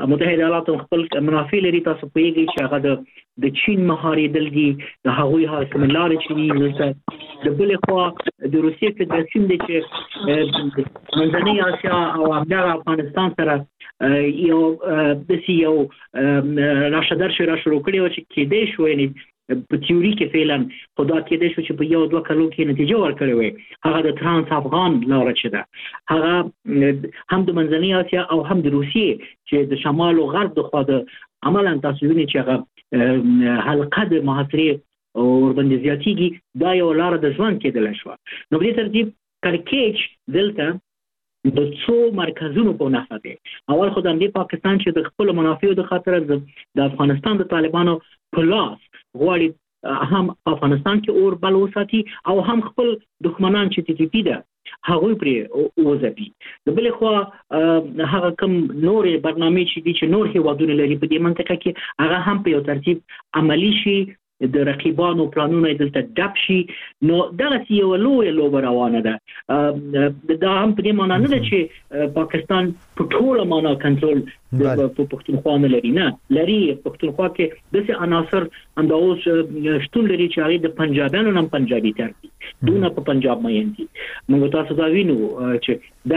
متحده ایالات خپل منافع لري تاسو پیږي چې هغه د د چین مهاریدل دي د هغوی حاصل لارې چې وي د بل خوا د روسیې فدراسیون د چې منځنۍ اسیا او همدغه افغانستان سره یو د سی یو راشدار شو را شروع کړی و چې کېدې شو یعنی په تیوري کې فعلا خدا کېدې شو چې په یو دوه کلو کې نتیجه ورکړي وي هغه د ترانس افغان لار چې ده هغه هم د منځنۍ اسیا او هم د روسیې چې د شمال او غرب د خوا د عملاً تاسو وینئ چې هغه حلقه د محاصرې او ورباندې زیاتېږي دا یو لار د ژوند کېدلی شوه نو په دې ترتیب کړکېچ دلته د څو مرکزونو په نښه دی اول خو د همدې پاکستان چې د خپلو منافعو د خاطره د افغانستان د طالبانو په لاس غواړي هم افغانستان کې اور بل وساتي او هم خپل دښمنان چې ټي ټي پی ده هغوی پرې وځپي د بلې خوا هغه کوم نورې برنامې چې دي چې نور هېوادونه لري په دې منطقه کې هغه هم په یو ترتیب عملي شي د رقیبانو پلانونه دلته ډپ شي نو دغسې یوه لویه لوبه روانه ده دا هم په دې معنا نه ده چې پاکستان په ټوله معنا کنټرول په پښتونخوا نه لري نه لري پښتونخوا کې داسې عناصر همدا اوس شتون لري چې هغې د پنجابیانو نه هم پنجابي تر دي دونه په پنجاب مین دي موږ تاسو دا وینو چې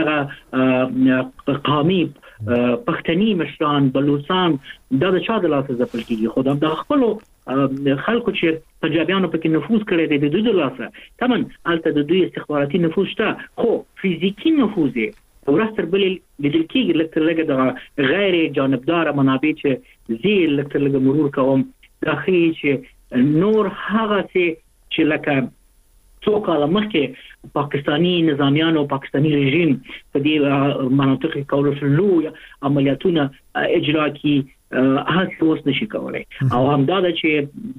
دغه قامي پښتني مشران بلوچستان دا د چا د لاسه ځپل کېږي خو د خپلو خلکو چې پنجابیانو پکې نفوذ کړی دی د دوی د لاسه تمن هلته د دوی استخباراتي نفوذ شته خو فزیکي نفوذ یې ورځ تر بلې لیدل کېږي لږ تر لږه دغه غیر جانبداره منابع چې زه یې لږ تر لږه مرور کوم دا ښیي چې نور هغسې چې لکه څو کاله مخکې پاکستاني نظامیانو او پاکستاني رژیم په دې مناطقو کې کولو لوی عملیاتونه اجرا کړي هڅه اوس نشي کولی او همدا ده چې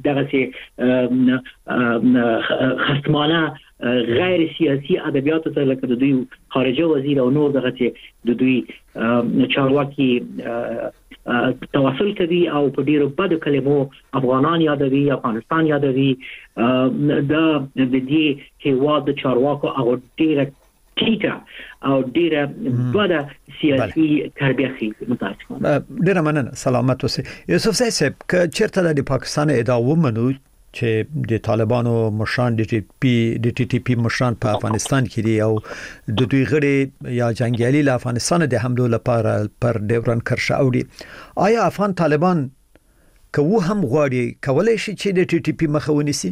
دغسې خصمانه غیر سیاسي ادبیاتو ته لکه د دوی خارجه وزیر او نور دغسې د دوی چارواکي تواصل کوي او په ډیرو بدو کلمو افغانان یادوي افغانستان یادوي دا د دې هېواد د چارواکو او ډیره ټیټه او ډیره بده سیاسي تربیه خېږي متاسفانه ډیره مننه سلامت اوسئ یوسف صاحب که چیرته د پاکستان ادعا ومنو چې د طالبانو مشران د ټي پی د ټي ټي پی مشران په افغانستان کې دي او د دوی غړي یا جنگیالي له افغانستان د حملو لپاره پر ډیورن کرښه اوړي آیا افغان طالبان که و هم غواړي کولای شي چې د ټي ټي پی مخه ونیسي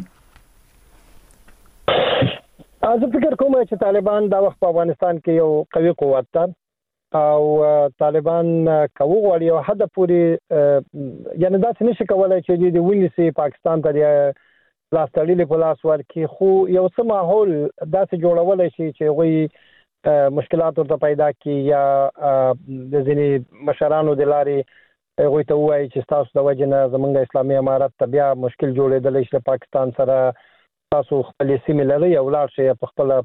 زه فکر کوم چې طالبان دا وخت په افغانستان کې یو قوي قوت ده او طالبان کوو غواړي او حد پورې یعنی دا څه نشي کولای چې د ونیسي پاکستان ته لاس تړلې په لاس ورکړي خو یو څه ماحول داسې جوړولی شي چې هغوی مشکلات ورته پیدا کړي یا د ځینې مشرانو د لارې هغوی ته ووایي چې ستاسو د وجې نه زموږ اسلامي امارت ته بیا مشکل جوړېدلی شي له پاکستان سره تاسو خپلې سیمې لرئ او لاړ شئ په خپله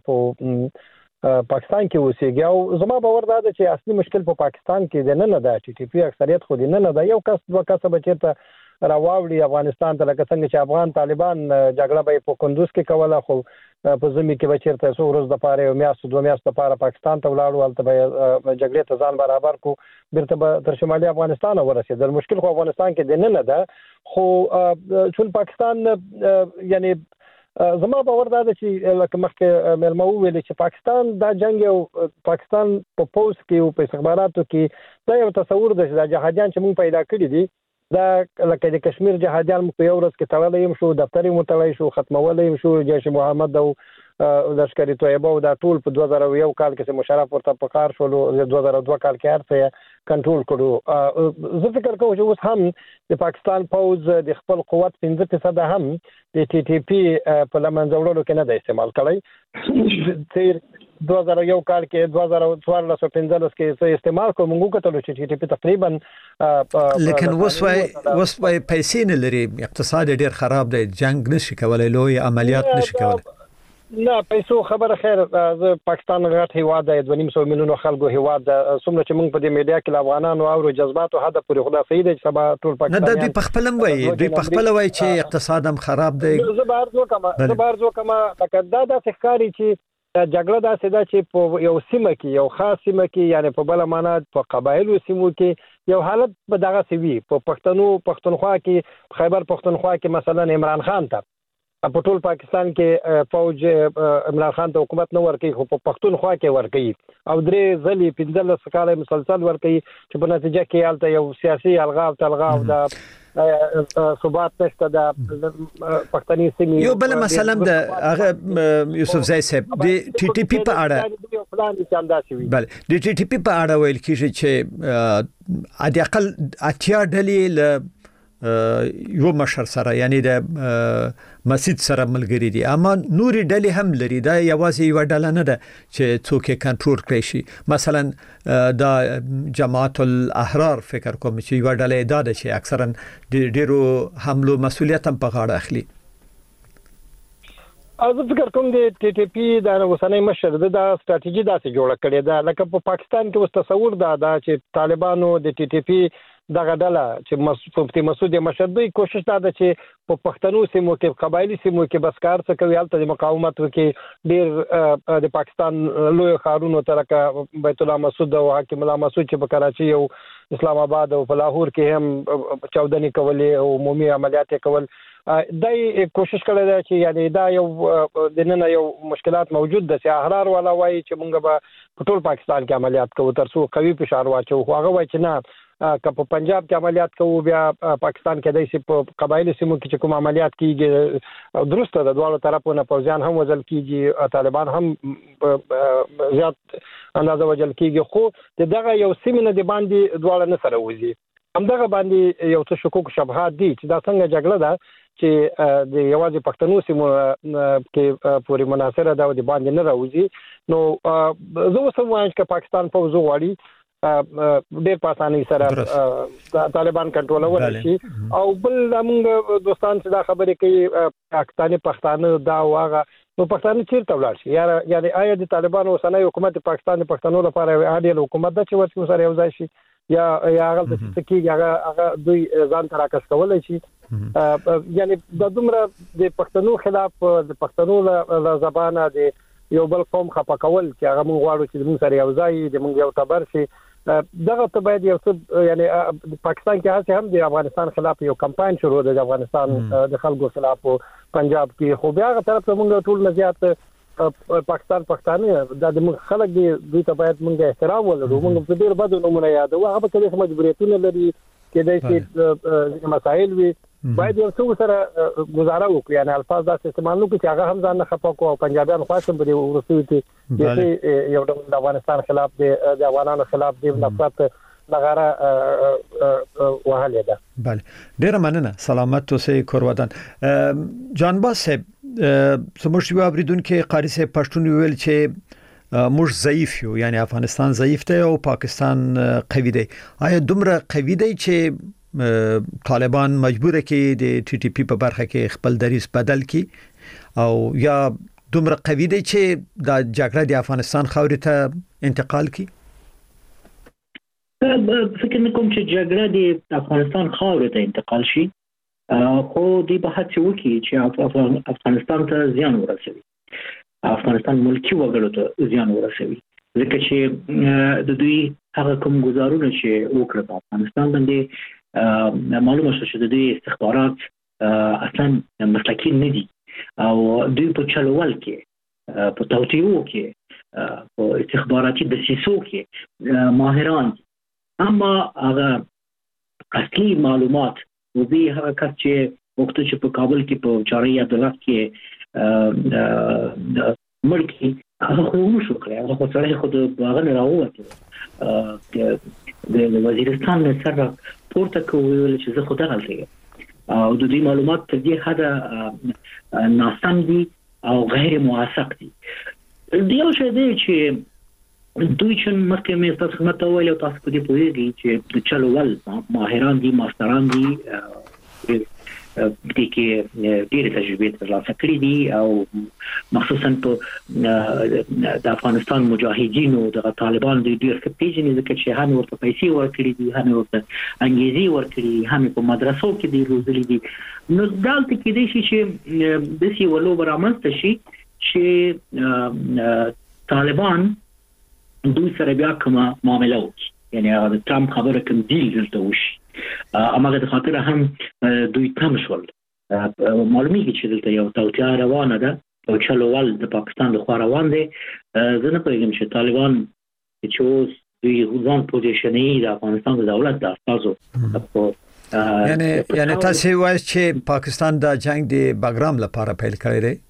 په پاکستان کې اوسېږي او زما باور دا ده چې اصلي مشکل په پاکستان کې د نه ده ټي ټي پی اکثریت خو د نه ده یو کس دوه کسه به چېرته راواوړي افغانستان ته لکه څنګه چې افغان طالبان جګړه به یې په کندوز کې کوله خو په ژمي کې به چېرته څو ورځو دپاره یو میاشتو دوه میاشتو دپاره پاکستان ته ولاړو هلته به یې جګړې ته ځان برابر کړو بیرته به تر شمالي افغانستانه ورسېدل مشکل خو افغانستان کې د نه ده خو چون پاکستان یعنی زما باور دا ده چې لکه مخکې مېلمه وویلې چې پاکستان دا جنګ یو پاکستان په پوځ کې او په استخباراتو کې دا یو تصور ده چې دا جهادیان چې موږ پیدا کړي دي دا لکه د کشمیر جهادیان موږ په یو ورځ کې تړلی یم شو دفتر یې مو تړلی شو ختمولی یم شو جیش محمد او لشکرې طیبه او دا ټول په دوه زره یو کال کې چې مشرف ورته په کار شولو دوه زره دوه کال کې هر څه کنټرول کړو زه فکر کوم چې اوس هم د پاکستان پوځ د خپل قوت پنځه فیصده هم د ټي ټي پی په له منځه وړلو کې نه دی استعمال کړی تېر دوه زره یو کال کې دوه زره څوارلس او پنځلس کې څه استعمال کړو موږ وکتلو چې ټي ټي پی تقریبا لیکن اوس وایي اوس وایي پیسې نه لري اقتصاد ډېر خراب دی جنګ نشي کولی لوی عملیات نشي کولی نه پیسو خبره خیر زه پاکستان غټ هیواد دی دوه نیم سوه میلیونو خلکو هیواد ده څومره چې موږ په دې میډیا کې له افغانانو اورو جذباتو حده پورې خو دا صحیح دی چې سبا ټول پاکستانیان نه دوی په خپله هم وایي دوی په خپله وایي چې اقتصاد هم خراب دی زه به عرض وکړم زه به عرض وکړم لکه دا داسې ښکاري چې جګړه داسې ده چې په یو سیمه کې یو خاص سیمه کې یعنی په بله معنا په قبایلو سیمو کې یو حالت به دغه سوي په پښتنو پښتونخوا کې خیبر پښتونخوا کې مثلا عمران خان ته په ټول پاکستان کې فوج عمران خان ته حکومت نه ورکوي خو په پښتونخوا کې ورکوي او درې ځلې پنځلس کاله مسلسل ورکوي چې په نتیجه کې هلته یو سیاسي الغاو تلغاو د ثبات نشته د پښتني سیمې یو بل مثلا د هغه یوسف زای صاحب د ټي ټي پی په اړه بل د ټي ټي پی په اړه ویل کیږي چې ادي اقل اتیا ډلې له یو مشر سره یعنی د مسجد سره ملګری دي اما نوري ډلې هم لري دا یوازې یو ډله نه ده چې څوک کنټرول کړي شي مثلا د جماعت الاحرار فکر کوم چې یو ډله ده چې اکثرا ډیرو حملو مسؤلیت هم په غاړه اخلي زه فکر کوم د ټي ټي پی د اوسنۍ مشر د ستراتیژي داسې جوړه کړې ده لکه په پاکستان کې اوس تصور ده دا چې طالبانو د ټي ټي پی دغه ډله چې مفتي مسعود مشر دوی کوشش دا ده چې په پښتنو سیمو کې قبایلی سیمو کې بس کار څه کوي هلته د مقاومت وکړي ډیر د پاکستان لوی ښارونو ترکه بیت الله مسعود او حاکم الله مسعود چې په کراچي او اسلام آباد او په لاهور کې هم چودنې کولې او عمومي عملیات کول دای کوشش کړی دی چې یعنی دا یو د نن یو مشکلات موجود ده چې احرار والا وایي چې موږ به په ټول پاکستان کې عملیات کوو تر څو قوي فشار واچو خو هغه وایي چې نه که په پنجاب کې عملیات کوو بیا پاکستان کې دایسي په قبایلی سیمو کې چې کوم عملیات کیږي درسته د دوه طرفونو پوځیان هم وژل کیږي طالبان هم زیات اندازه وژل کیږي خو دغه یو سیمه د باندې دوه نه سره وځي همدغه باندې یو څه شکوک شبهات دي چې دا څنګه جګړه ده چې د یوازې پښتنو سیمو کې پوری مناصره ده د باندې نه راوځي نو زه اوس وایم چې پاکستان په وزو غواړي ډېر په اسانۍ سره طالبان کنټرولول شي او بل موږ دوستان چې دا خبرې کوي پاکستاني پښتانه دا واغه نو پښتانه چیرته ولاړ شي یا یعنی آیا د طالبانو اوسنۍ حکومت پاکستان د پښتنو لپاره عادل حکومت ده چې ورته سره یو ځای شي یا یا هغه د سکیږي هغه هغه دوی ځان تراکس کولای شي یعنی د دومره د پښتنو خلاف د پښتنو له زبانه د یو بل قوم خپه کول چې هغه موږ غواړو چې موږ سره یو ځای د موږ یو تبر شي دغه ته باید یو څه یعنی پاکستان کې هڅه هم د افغانستان خلاف یو کمپاین شروع ده د افغانستان د خلکو خلاف پنجاب کې خو بیا هغه طرف ته موږ ټول نزيات پاکستان پښتانه د خلک دی دوی ته باید موږ احترام ولرو موږ په ډیر بدو نمونه یادو هغه په کې مجبوریتونه لري کې د شي مسائل وي باید یو څه سره گزاره وکړي یعنی الفاظ داسې استعمال نکړي چې هغه هم ځان نه خپه کوي او پنجابیان خاصم په ورسوي کې چې یو د افغانستان خلاف د افغانانو خلاف د نفرت لغاره وهلې ده بله ډیر مننه سلامت اوسئ کورودان جانباز صاحب سموږ یو اوریدونکو قاری صاحب پښتون ویل چې موږ ضعیف یو یعنی افغانستان ضعیف دی او پاکستان قوي دی آیا دومره قوي دی چې طالبان مجبور کې د ټي ټي پی په برخه کې خپل دریس بدل کړي او یا دومره قوي دی چې د جګړه د افغانستان خاورې ته انتقال کړي فکر نکوم چې جګړه د افغانستان خاورې ته انتقال شي خو د به هڅه وکړي چې افغانستان ته زیان ورسوي افغانستان ملکی وګړو ته زیان ورسوي ځکه چې د دوی هغه کوم گزارونه چې وکړه په افغانستان باندې معلومه شو چې د دوی استخبارات اصلا مسلکي نه دي او دوی په چلول کې په توطئو کې په استخباراتي دسیسو کې ماهران دي اما هغه اصلي معلومات و دوی هغه کس چې وخت چې په کابل کې په چاري عدالت کې ملکی هغه خو نشو کړی هغه خو سره خو د هغه نه راووته د وزیرستان سره پورته کوي چې زه خو دغلته یم او د دې معلومات تر دې حده ناسم دي او غیر موثق دي د یو شی دی چې دوی چې مخکې مې تاسو خدمت ته ویل او تاسو په دې پوهیږئ چې د چلول ماهران دي ماستران دي دي کې ډېر تجربه ترلاسه کړې دي او مخصوصا په د افغانستان مجاهدینو د طالبان د ډېر څه پیژنې ځکه چې هم ورته پیسې ورکړي دي هم ورته انګریزي ورکړي هم په مدرسو کې دي روزلي دي نو دلته کې دي چې د سی ولو برامسته شي چې طالبان دوی سره بیا کومه معامله وکړي یعنی هغه د ټرمپ خبره کوم دیل دلته وشي اماګه د خاطر هم دوی تم شول معلومیږي چې دلته یو توطئه روانه ده او چلوال د پاکستان د خوا روان دي زه نه پوهیږم چې طالبان چې اوس دوی ځان پوزیشنې د افغانستان د دولت د اساسو یعنی یعنی تاسو وایي چې پاکستان د جنگ د بګرام لپاره پیل کړی دی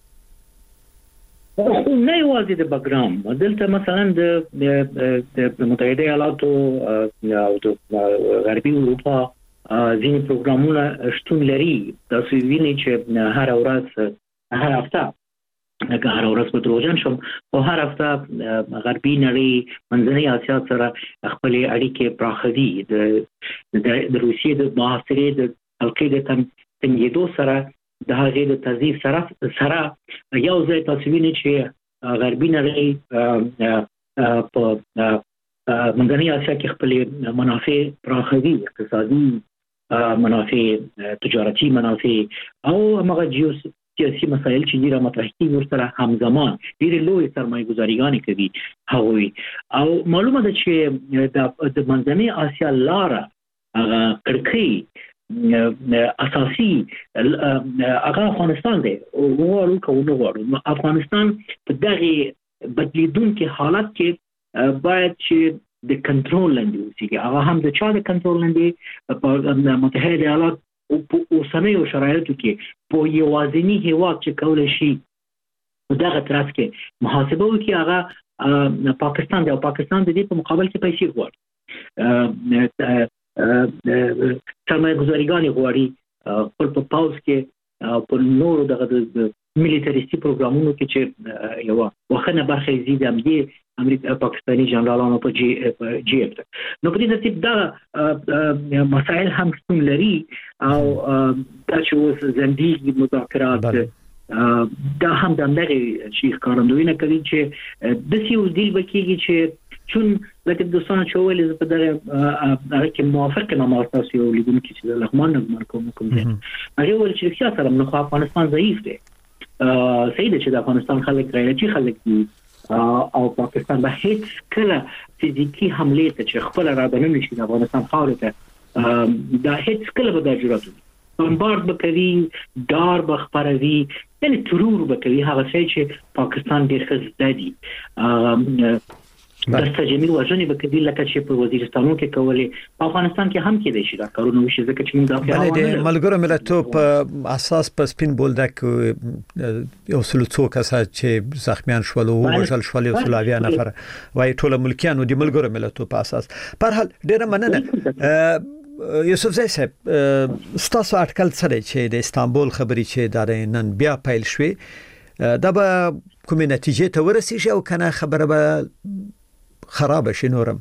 نه یوازې د بګرام دلته مثلا د متحده ایالاتو او د غربي اروپا ځینې پروګرامونه شتون لري تاسو وینئ چې هر ورځ هر هفته لکه هر ورځ په دروژن شم او هر هفته غربي نړۍ منځنۍ اسیا سره خپل اړیکې پراخوي د د روسیې د محاصرې د القاعده تنګیدو سره د هغې د تضعیف سره سره یو ځای تاسو وینئ چې غربي نړۍ په منځنۍ اسیا کې خپل منافع پراخوي اقتصادي منافع تجارتي منافع او هغه جیو سیاسي مسایل چې ډیره مطرح کیږي ورسره همزمان ډیره لوی سرمایه‌ګذاریګانې کوي هغوی او معلومه ده چې د منځنۍ اسیا لاره هغه کړکۍ اساسي هغه افغانستان دی او وګورو کوو وګورو افغانستان په دغه بدلیدونکو حالت کې باید چې د کنټرول لاندې اوسېږي هغه هم د چا د کنټرول لاندې په متحده ایالات او په اوسنیو شرایطو کې په یوازینی هیواد چې کولای شي دغه تراس کې محاسبه وکړي هغه پاکستان دی او پاکستان د دې په مقابل کې پیسې غواړي سرمایه‌ګذاریګانې غواړي خپل په پاوز کې په نورو دغه ملیټریستي پروګرامونو کې چې یو وخنه برخه زیات امنیت امریکا پاکستاني جنرالانو په جی جی اف نو په دې ترتیب دا مسائل هم شتون لري او دا چې اوس زندګي مذاکرات دا هم د امریکا شي ښکارندوی نه کوي چې د سیو دیل بکیږي چې چون لکه د دوستانو چې ویل په دغه هغه کې موافق نه مارتاس یو لیدونکو چې لغمان نه کوم کوم دي هغه ول چې سیاست سره نو افغانستان ضعیف دی صحیح ده چې د افغانستان خلک غیرتي خلک دي او پاکستان به هیڅ کله فزیکی حمله ته چې خپل را بننه شي د افغانستان خاورې ته دا هیڅ کله به د جرأت بمبارد بکوي دار بخبروي یعنی ترور بکوي هغه څه چې پاکستان ډېر خزده دي دستجمی وژنې بکوي لکه چې په وزیرستانو کې کولې په افغانستان کې هم کې دي چې دا کارونه وشي ځکه چې موږ دا د ملګرو ملتونو په اساس په سپین بولدک یو سل څو کسان چې زخمیان شول او وژل شول یو سل اویا نفر وای ټول ملکیان د ملګرو ملتونو په اساس پر حال ډیره مننه یوسف زئی صاحب ستاسو اټکل سره چې د استانبول خبري چې د نن بیا پیل شوې دا به کومه نتیجه ته ورسیږي او کنه خبره به خراب شي نورم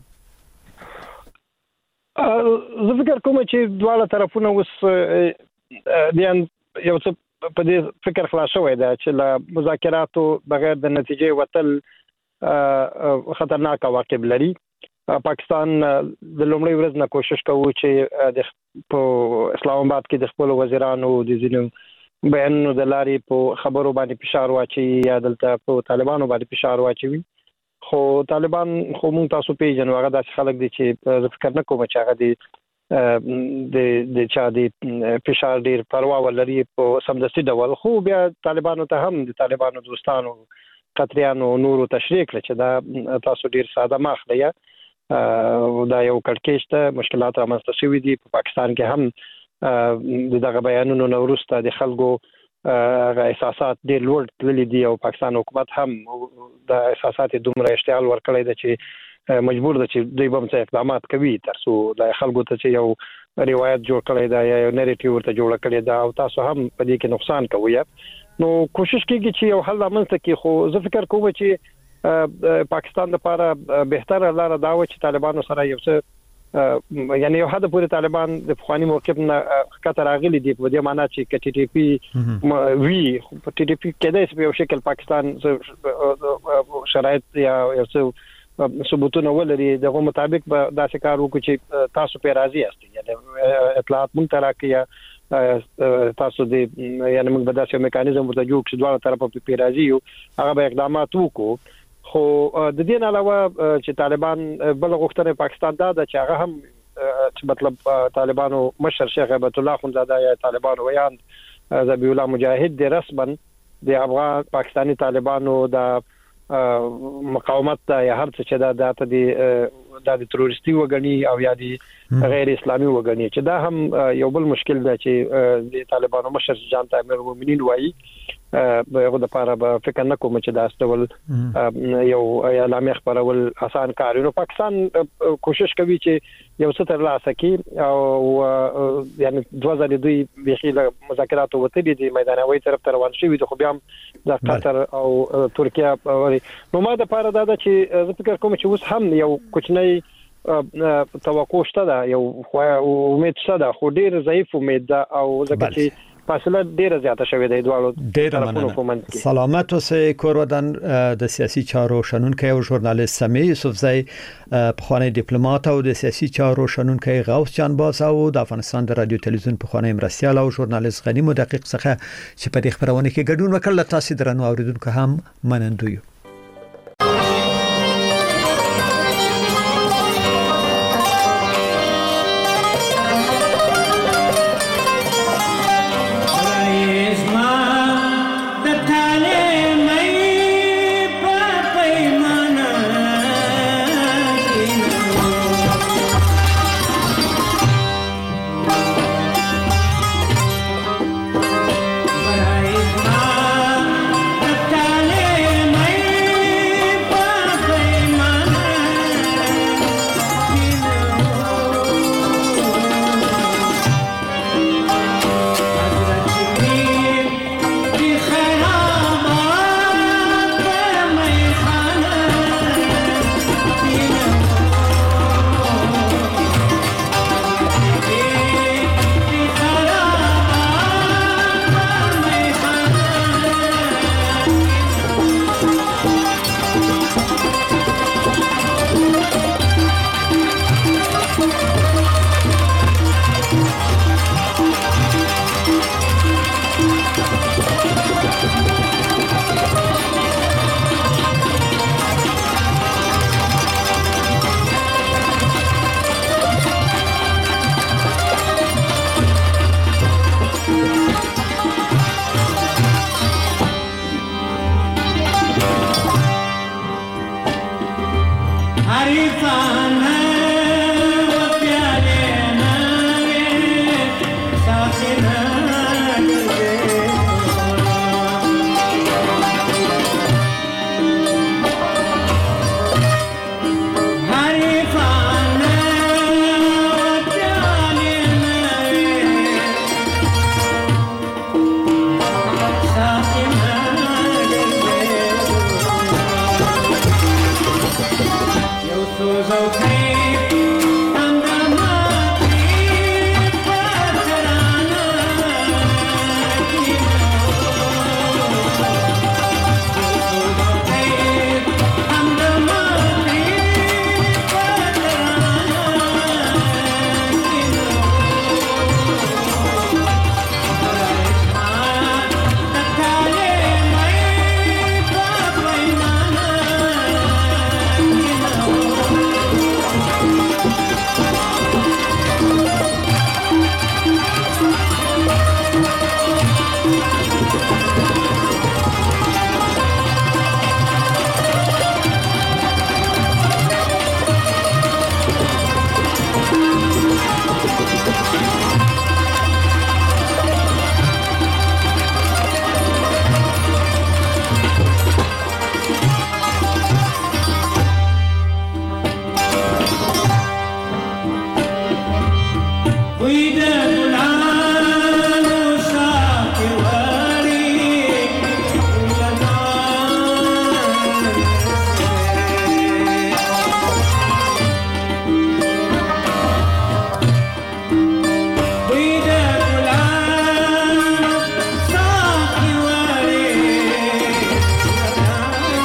زه فکر کوم چې دواړه طرفونه اوس دیان یو څه په دې فکر خلاص شوی دا چې له مذاکراتو بغیر د نتیجې وتل خطرناک عواقب لري پاکستان د لومړي ورځ نه کوشش کوي چې د په اسلام آباد کې د خپل وزیرانو د ځینو بیانونو د لارې په خبرو باندې فشار واچي یا دلته په طالبانو باندې فشار واچوي خو طالبان خو مونږ تاسو پیژنو هغه داسې خلک دي چې زه فکر نه کوم چې هغه دي د د چا دي فشار ډیر پروا ولري په سمدستي ډول خو بیا طالبانو ته هم د طالبانو دوستانو قطریانو نورو تشریح کړ چې دا تاسو ډیر ساده ماخله یا دا یو کړکېچ ته مشکلات رامنځته شوي دي په پاکستان کې هم دغه بیانونو نو وروسته د خلکو هغه احساسات ډېر لوړ تللي دي او پاکستان حکومت هم د احساسات دومره اشتعال ورکړی دی چې مجبور دی چې دوی به څه اقدامات کوي تر څو د خلکو ته چې یو روایت جوړ کړی دی یا یو نیریټیو ورته جوړ کړی دی او تاسو هم په دې کې نقصان کوئ نو کوشش کیږي چې یو حل رامنځته کړي خو زه فکر کوم چې پاکستان لپاره بهتره لاره دا و چې طالبانو سره یو څه یعنی یو حد پورې طالبان د فخوانی موقف نه خطر راغلي دي په دې معنی چې ک ټي ټي پی وی په ټي ټي پی کې د یو شکل پاکستان شرایط یا یو څه ثبوتونه ولري دغه مطابق به داسې کار وکړي چې تاسو په راضي یاست یعنی اطلاعات مونږ ته راکړي تاسو دې یعنی موږ به داسې میکانیزم ورته جوړ کړو چې دواړه طرفه په راضي یو هغه به اقدامات وکړو خو د دې نه علاوه چې طالبان بل غوښتنه پاکستان دا چې هغه هم چې مطلب طالبانو مشر شیخ هیبت الله خونزاده یا طالبانو ویان ذبیح الله مجاهد د رسمن د افغان پاکستانی طالبانو د مقاومت دا یا هر څه چې دا د د تروریستي وګڼي او یا د غیر اسلامي وګڼي چې دا هم یو بل مشکل دی چې د طالبانو مشر جان امیر المؤمنین وایي به یو د لپاره به فکر نه کوم چې دا استول یو اعلان خبرول آسان کار نو پاکستان کوشش کوي چې یو څه تر لاسه کې او یعنی دوه ځلې دوی بيخي مذاکرات وته دي میدانوي طرف ته روان شي خو بیا د قطر او ترکیه نو ما د لپاره دا چې زه فکر کوم چې اوس هم یو کوچنی توقع شته یو امید شته خو ډیر ضعیف امید ده او ځکه چې فاصله ډیره زیاته شوې ده دوه ډیره مننه سلامت اوسه کورودان د سیاسي چارو شنونکي او ژورنالیست سمي یوسفزئی پخوانی ډیپلوماټ او د سیاسي چارو شنونکي غوث جانباز او د افغانستان د رادیو تلویزیون پخوانی مرستيال او ژورنالیست غنی مدقق څخه چې په دې خبرونه کې ګډون وکړل تاسو درنو اوریدونکو هم منندوی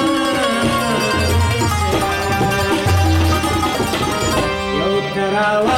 Now